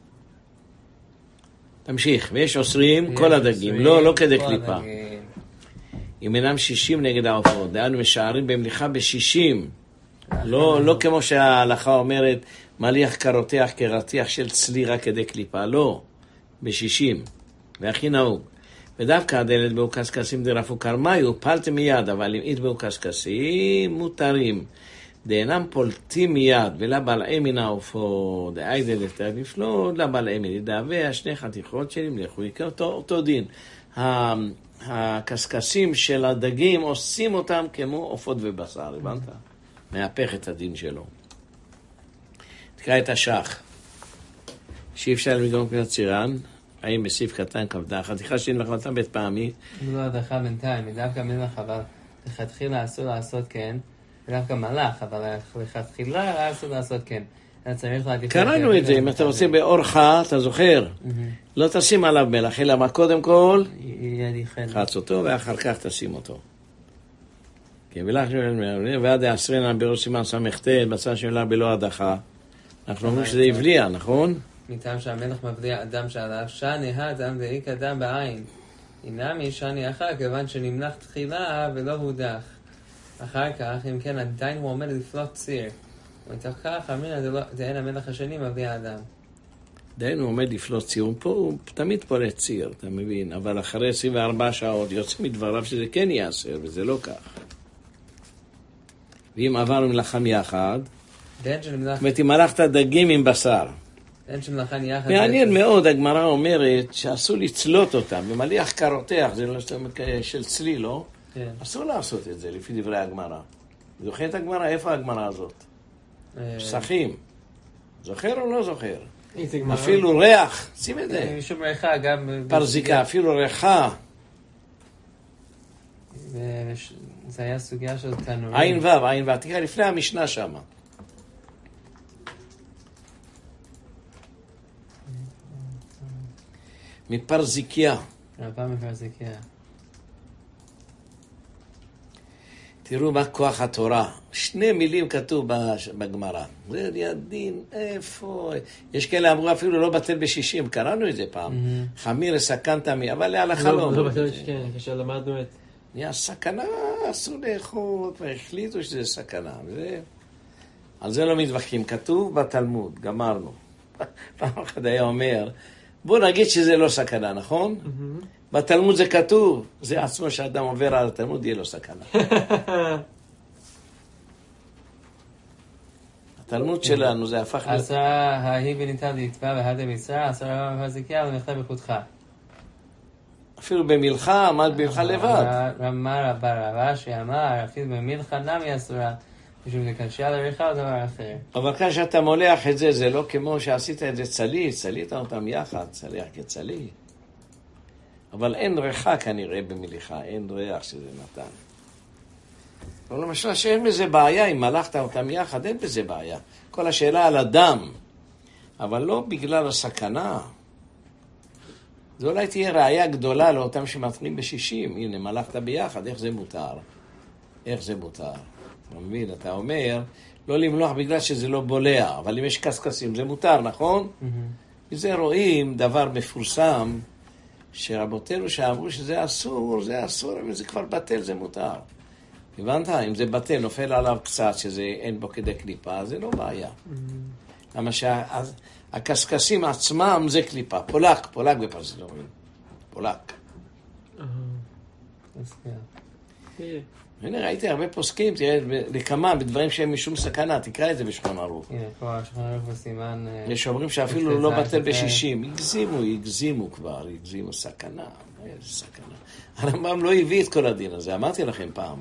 תמשיך. ויש אוסרים כל הדגים. לא, לא כדי קליפה. אם אינם שישים נגד העופות. דהיינו משערים במליחה בשישים. לא כמו שההלכה אומרת, מליח קרותח כרתיח של צלי רק כדי קליפה. לא. בשישים. והכי נהוג. ודווקא הדלת באו קסקסים דרפו קרמיו, פלתם מיד, אבל אם יתבאו קסקסים, מותרים. דאינם פולטים מיד, ולא בלעי מן העופות, דאיידה לפתח לפלוט, לא בלעי מן ידעווה, שני חתיכות שלי, לכו יקר, אותו, אותו דין. הקסקסים של הדגים עושים אותם כמו עופות ובשר, הבנת? מהפך את הדין שלו. תקרא את השח. שאי אפשר לגרום כנת צירן, האם בסעיף קטן כבדה, חתיכה שלי לחלטה בית פעמי. לא הדחה בינתיים, דווקא מלך, אבל לכתחילה אסור לעשות כן, ודווקא מלאך, אבל לכתחילה אסור לעשות כן. קראנו את זה, אם אתה רוצה באורך, אתה זוכר? לא תשים עליו מלח, אלא מה קודם כל? חץ אותו, ואחר כך תשים אותו. ועד העשרנה בראש סימן סמכת, בצד שלה בלא הדחה. אנחנו אומרים שזה הבליע, נכון? מטעם שהמלך מבליע אדם שעליו, שני האדם ואיק אדם בעין. אינמי שני אחר, כיוון שנמלח תחילה ולא הודח. אחר כך, אם כן, עדיין הוא עומד לפלוט ציר. ומתוך כך, אמרינא דאין המלך השני מבליע אדם. עדיין הוא עומד לפלוט ציר, פה הוא תמיד פולט ציר, אתה מבין? אבל אחרי עשרים וארבע שעות יוצא מדבריו שזה כן יעשר, וזה לא כך. ואם עברנו מלאכם יחד, זאת אומרת, אם הלכת דגים עם בשר. מעניין מאוד, הגמרא אומרת שאסור לצלות אותם, ומליח קרותח, זה של צלי, לא? אסור לעשות את זה, לפי דברי הגמרא. זוכר את הגמרא? איפה הגמרא הזאת? פסחים. זוכר או לא זוכר? אפילו ריח, שים את זה. משום ריחה, גם... פרזיקה, אפילו ריחה. זה היה סוגיה של תנורים. עין וו, עין וו, תראה לפני המשנה שם. מפרזיקיה. רבה מפרזיקיה. תראו מה כוח התורה. שני מילים כתוב בגמרא. זה ידין, איפה? יש כאלה אמרו אפילו לא בטל בשישים, קראנו את זה פעם. חמיר סכנת מי, אבל להלכה לא. לא בטל בשישים, כאשר למדנו את... נהיה סכנה, אסור לאכול, והחליטו שזה סכנה. על זה לא מתווכחים. כתוב בתלמוד, גמרנו. פעם אחד היה אומר, בוא נגיד שזה לא סכנה, נכון? בתלמוד זה כתוב, זה עצמו שאדם עובר על התלמוד, יהיה לו סכנה. התלמוד שלנו זה הפך... עשרה ההיא וניתן להתבע והדה מצרה, עשרה מפרזיקיה ומכתה בחותך. אפילו במלחה, עמד במלחה לבד. רמר ברבה שאמר, אפילו במלחה נמי אסורה, משום זה קשה לריחה או דבר אחר. אבל כאן שאתה מולח את זה, זה לא כמו שעשית את זה צלי, צלית אותם יחד, צליח כצלי. אבל אין ריחה כנראה במליחה, אין ריח שזה נתן. אבל למשל שאין בזה בעיה, אם מלחת אותם יחד, אין בזה בעיה. כל השאלה על הדם, אבל לא בגלל הסכנה. זו אולי תהיה ראיה גדולה לאותם שמתחילים בשישים. הנה, מלכת ביחד, איך זה מותר? איך זה מותר? אתה מבין, אתה אומר, לא למלוח בגלל שזה לא בולע, אבל אם יש קסקסים זה מותר, נכון? וזה רואים דבר מפורסם, שרבותינו שאמרו שזה אסור, זה אסור, אם זה כבר בטל, זה מותר. הבנת? אם זה בטל, נופל עליו קצת, שזה אין בו כדי קליפה, זה לא בעיה. למה שהקסקסים עצמם זה קליפה, פולק, פולק בפרסית אומרים. פולק. הנה, ראיתי הרבה פוסקים, תראה, לכמה, בדברים שהם משום סכנה, תקרא את זה בשולחן ערוך. הנה, פה השולחן ערוך בסימן... יש אומרים שאפילו לא בטל בשישים, הגזימו, הגזימו כבר, הגזימו סכנה, איזה סכנה. הרמב"ם לא הביא את כל הדין הזה, אמרתי לכם פעם,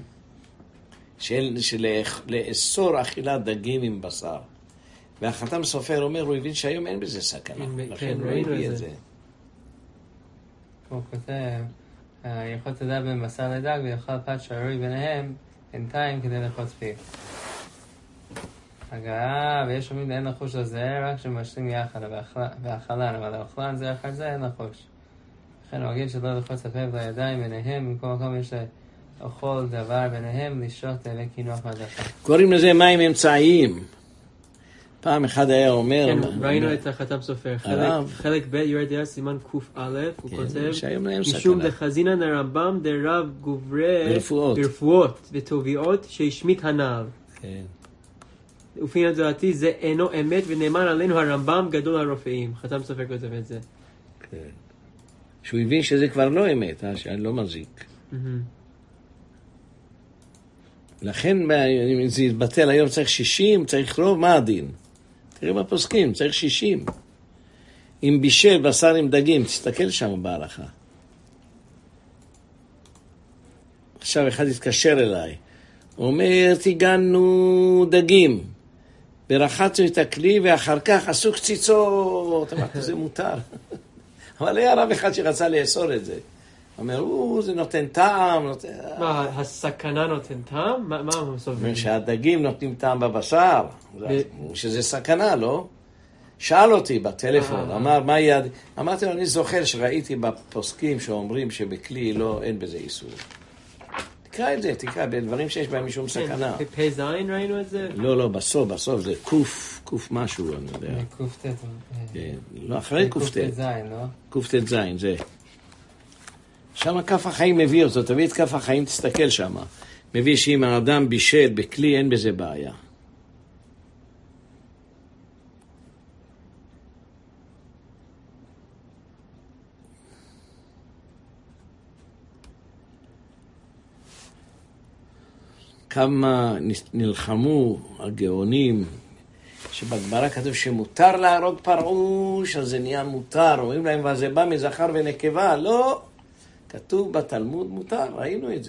שלאסור אכילת דגים עם בשר. והחתם סופר אומר, הוא הבין שהיום אין בזה סכנה, לכן לא הביא את זה. הוא כותב, יכול תדע בין בשר לדג ויאכל פת שערוי ביניהם, בינתיים כדי לחוץ פיו. הגעה, ויש אומרים אין לחוש לזה, רק שמשלים יחד והאכלן, אבל האכלן זה אחר זה אין לחוש. לכן הוא אגיד שלא לחוץ הפה ולידיים ביניהם, במקום מקום יש לאכול דבר ביניהם, לשתות לקינוח מהדחה. קוראים לזה מים אמצעיים. פעם אחד היה אומר... כן, ראינו את החתם סופר. חלק ב' יורד דעה סימן ק' א', הוא כותב, משום דחזינן הרמב"ם דרב גוברי ברפואות וטוביות שהשמיט הנעל. כן. לפי דעתי זה אינו אמת ונאמר עלינו הרמב"ם גדול הרופאים. חתם סופר כותב את זה. כן. שהוא הבין שזה כבר לא אמת, שאני לא מזיק. לכן, אם זה יתבטל היום צריך שישים, צריך רוב, מה הדין? תראי מה פוסקים, צריך שישים. אם בישל בשר עם דגים, תסתכל שם בהלכה. עכשיו אחד התקשר אליי, הוא אומר, תיגענו דגים, ורחצנו את הכלי, ואחר כך עשו קציצות, אמרתי, זה מותר. אבל היה רב אחד שרצה לאסור את זה. אמרו, זה נותן טעם. נותן... מה, הסכנה נותן טעם? מה, מה הם סוברים? שהדגים נותנים טעם בבשר, ב... שזה סכנה, לא? שאל אותי בטלפון, אמר, מה יד... אמרתי לו, אני זוכר שראיתי בפוסקים שאומרים שבכלי לא, אין בזה איסור. תקרא את זה, תקרא, בדברים שיש בהם משום סכנה. בפי זין ראינו את זה? לא, לא, בסוף, בסוף, זה קוף, קוף משהו, אני יודע. קוף תת. לא, אחרי קוף תת. קוף תת זין, לא? קוף תת זין, זה. שם כף החיים מביא אותו, תביא את כף החיים, תסתכל שם. מביא שאם האדם בישל בכלי, אין בזה בעיה. כמה נלחמו הגאונים, שבגמרא כתוב שמותר להרוג פרעוש, אז זה נהיה מותר. אומרים להם, וזה בא מזכר ונקבה. לא, כתוב בתלמוד מותר, ראינו את זה.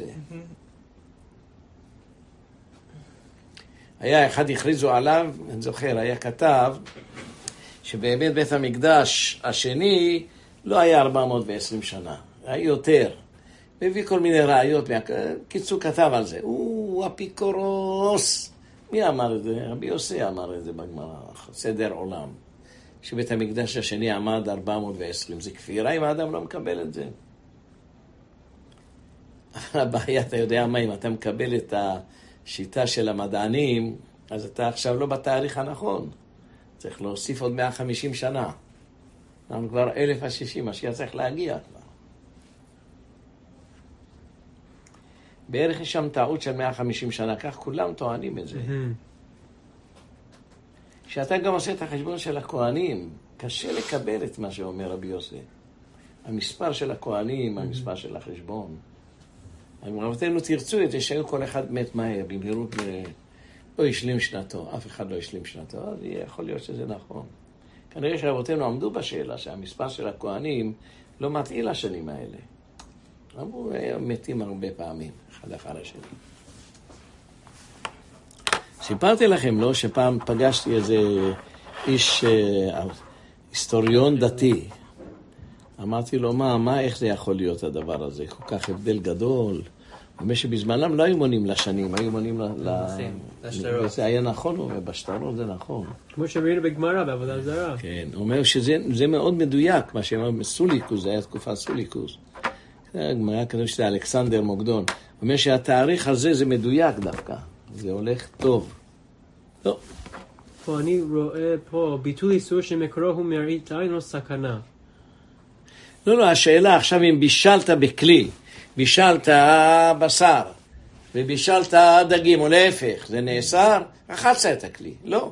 היה אחד הכריזו עליו, אני זוכר, היה כתב, שבאמת בית המקדש השני לא היה ארבע מאות ועשרים שנה, היה יותר. והביא כל מיני ראיות, קיצור כתב על זה. הוא אפיקורוס. מי אמר את זה? רבי יוסי אמר את זה בגמרא, סדר עולם. שבית המקדש השני עמד ארבע מאות ועשרים. זה כפירה אם האדם לא מקבל את זה. אבל הבעיה, אתה יודע מה, אם אתה מקבל את השיטה של המדענים, אז אתה עכשיו לא בתאריך הנכון. צריך להוסיף עוד מאה וחמישים שנה. אנחנו כבר אלף השישים, משיח צריך להגיע כבר. בערך יש שם טעות של מאה וחמישים שנה, כך כולם טוענים את זה. שאתה גם עושה את החשבון של הכהנים, קשה לקבל את מה שאומר רבי יוסי. המספר של הכהנים, המספר של החשבון. רבותינו תרצו את זה שהיו כל אחד מת מהר, במהירות לא השלים שנתו, אף אחד לא השלים שנתו, אז יכול להיות שזה נכון. כנראה שרבותינו עמדו בשאלה שהמספר של הכהנים לא מתאים לשנים האלה. אמרו, הם מתים הרבה פעמים, אחד אחר השני. סיפרתי לכם, לא, שפעם פגשתי איזה איש אה, היסטוריון דתי. אמרתי לו, מה, מה, איך זה יכול להיות הדבר הזה? כל כך הבדל גדול. אומר שבזמנם לא היו מונים לשנים, היו מונים לשטרות. זה היה נכון, ובשטרות זה נכון. כמו שראינו בגמרא, בעבודה זרה. כן, הוא אומר שזה מאוד מדויק, מה שאמר סוליקוס, זה היה תקופת סוליקוס. הגמרא כתוב שזה אלכסנדר מוקדון. הוא אומר שהתאריך הזה זה מדויק דווקא. זה הולך טוב. טוב. פה אני רואה פה, ביטול איסור שמקורו הוא מראית עין או סכנה. לא, לא, השאלה עכשיו אם בישלת בכלי, בישלת בשר, ובישלת דגים, או להפך, זה נאסר, רחצת את הכלי. לא.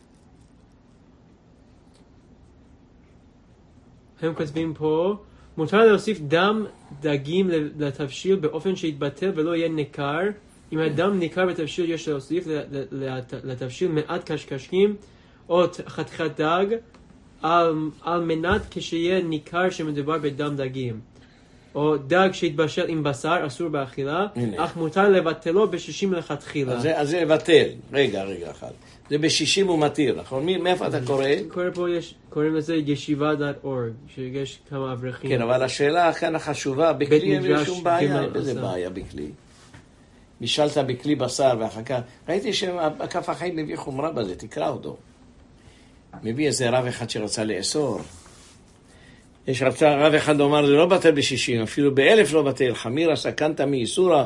הם כותבים פה, מותר להוסיף דם דגים לתבשיל באופן שיתבטל ולא יהיה ניכר. אם הדם ניכר בתבשיל יש להוסיף לתבשיל מעט קשקשים או חתיכת דג על, על מנת כשיהיה ניכר שמדובר בדם דגים. או דג שהתבשל עם בשר אסור באכילה, הנה. אך מותר לבטלו בשישים לכתחילה. אז זה, אז זה לבטל. רגע, רגע אחד. זה בשישים הוא מתיר, נכון? מאיפה אתה קורא? קורא פה יש, קוראים לזה ישיבה דוט אורג, שיש כמה אברכים. כן, אבל השאלה כאן החשובה, בכלי אין שום בעיה, אין בזה בעיה בכלי. בישלת בכלי בשר ואחר כך, ראיתי שהכף החיים מביא חומרה בזה, תקרא אותו. מביא איזה רב אחד שרצה לאסור. יש רצה, רב אחד אומר, זה לא בטל בשישים, אפילו באלף לא בטל, חמירה סכנת מאיסורה.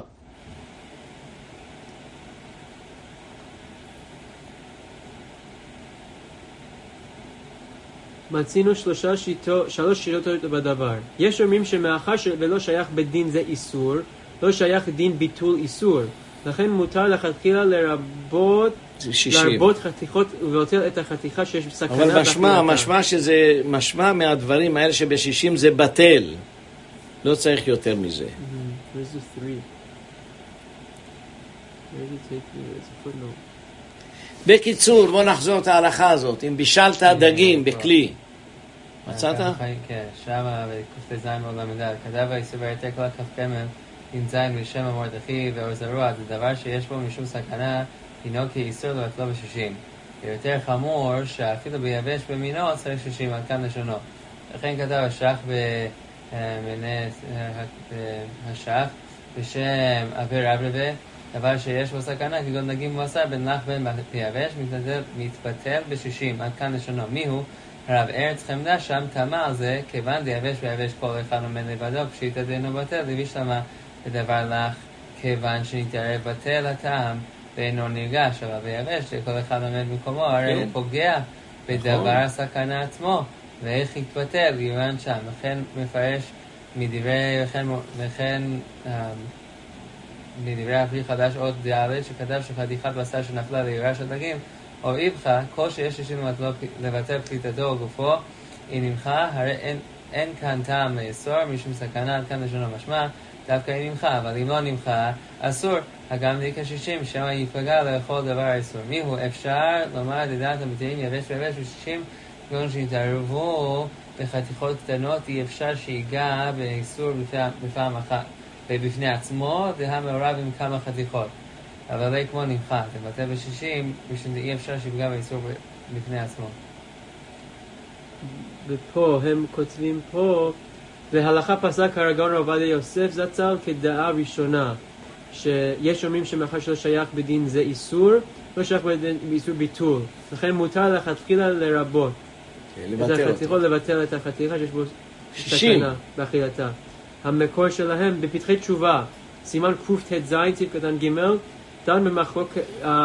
מצינו שלושה שיטות, שלוש שיטות בדבר. יש אומרים שמאחר ולא שייך בדין זה איסור, לא שייך דין ביטול איסור. לכן מותר לכתחילה לרבות, לרבות חתיכות ולבטל את החתיכה שיש סכנה. אבל משמע, משמע שזה, משמע מהדברים האלה שבשישים זה בטל. לא צריך יותר מזה. Where's the three? בקיצור, בוא נחזור את ההלכה הזאת. אם בישלת דגים בכלי, מצאת? כן, שמה בקופת זין מאוד למדה, כתב האיסור והיתר כל כף גמל, אם זין בשם המרדכי ואור זרוע, זה דבר שיש בו משום סכנה, הינו כאיסור לבטלו בשישים. יותר חמור שאפילו ביבש במינו צריך שישים, עד כאן לשונו. לכן כתב השח במיני השח בשם אוויר אברבה, דבר שיש בו סכנה, כגון דגים בבשר בין לך בין ביבש, מתבטל בשישים, עד כאן לשונו. מיהו? הרב ארץ חמדה שם תמה על זה, כיוון דיבש ויבש כל אחד עומד לבדו, פשיטא דאינו בטל, לבישלמה לדבר לך, כיוון שנתערב בטל הטעם, ואינו נרגש, אבל ביבש, שכל אחד עומד במקומו, הרי הוא פוגע בדבר הסכנה עצמו, ואיך יתבטל, כיוון שם. לכן מפרש מדברי, וכן מדברי הפרי חדש עוד ד' שכתב שחתיכת בשר שנפלה לירש הדגים, או איבך, כל שיש שישים לבטל פליטתו או גופו, אם נמחה, הרי אין, אין כאן טעם לאסור, משום סכנה, עד כאן לשונו משמע, דווקא אם נמחה, אבל אם לא נמחה, אסור, הגם די כשישים, שמא יפגע לאכול דבר האסור. מיהו? אפשר לומר לדעת המתאים יבש ויבש בשישים, כגון שהתערבו בחתיכות קטנות, אי אפשר שיגע באיסור בפעם אחת, ובפני עצמו, דה מעורב עם כמה חתיכות. אבל לא כמו נמחה, זה בטל בשישים, בשביל אי אפשר שיפגע באיסור בפני עצמו. ופה הם כותבים פה, והלכה פסק הרגון רב עובדיה יוסף זצ"ל כדעה ראשונה, שיש אומרים שמאחר שלא שייך בדין זה איסור, לא שייך בדין באיסור ביטול. לכן מותר לכתחילה לרבות. את החתיכות לבטל את החתיכה שיש בו סכנה באכילתה. המקור שלהם בפתחי תשובה, סימן קט"ז, סעיף קטן ג', דן במחלוקת,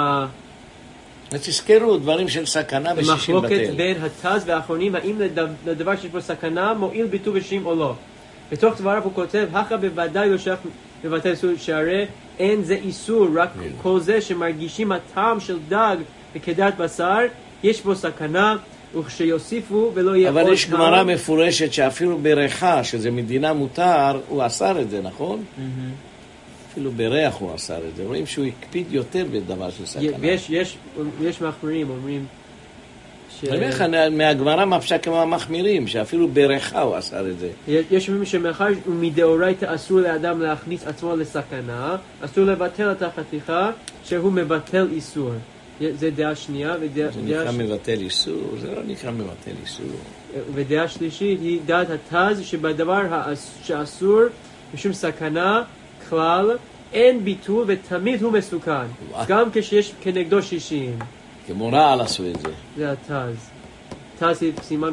תזכרו דברים של סכנה בשישים בטל. במחלוקת בין התז והאחרונים, האם לדבר שיש בו סכנה מועיל ביטול בשישים או לא. בתוך דבריו הוא כותב, הכא בוודאי לא שייך לבטל איסור, שהרי אין זה איסור, רק כל זה שמרגישים הטעם של דג וכדת בשר, יש בו סכנה, וכשיוסיפו ולא יהיה עוד טעם. אבל יש גמרא מפורשת שאפילו בריחה, שזה מדינה מותר, הוא אסר את זה, נכון? אפילו בריח הוא אסר את זה. רואים שהוא הקפיד יותר בדבר של סכנה. יש, יש, יש מחמירים, אומרים ש... אני אומר לך, מהגמרא מפשט כמו המחמירים, שאפילו בריחה הוא אסר את זה. יש אומרים שמאחר ומדאורייתא אסור לאדם להכניס עצמו לסכנה, אסור לבטל את החתיכה, שהוא מבטל איסור. זה דעה שנייה, ודעה... זה נקרא מבטל איסור, זה לא נקרא מבטל איסור. ודעה שלישית היא דעת התז, שבדבר שאסור, משום סכנה, כלל, אין ביטול ותמיד הוא מסוכן. גם כשיש כנגדו שישים. כמו רעל עשו את זה. זה התז. תז סימן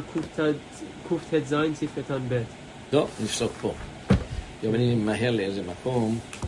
קט"ז, סעיף קטן ב'. לא, נפסוק פה. אם אני מהר לאיזה מקום...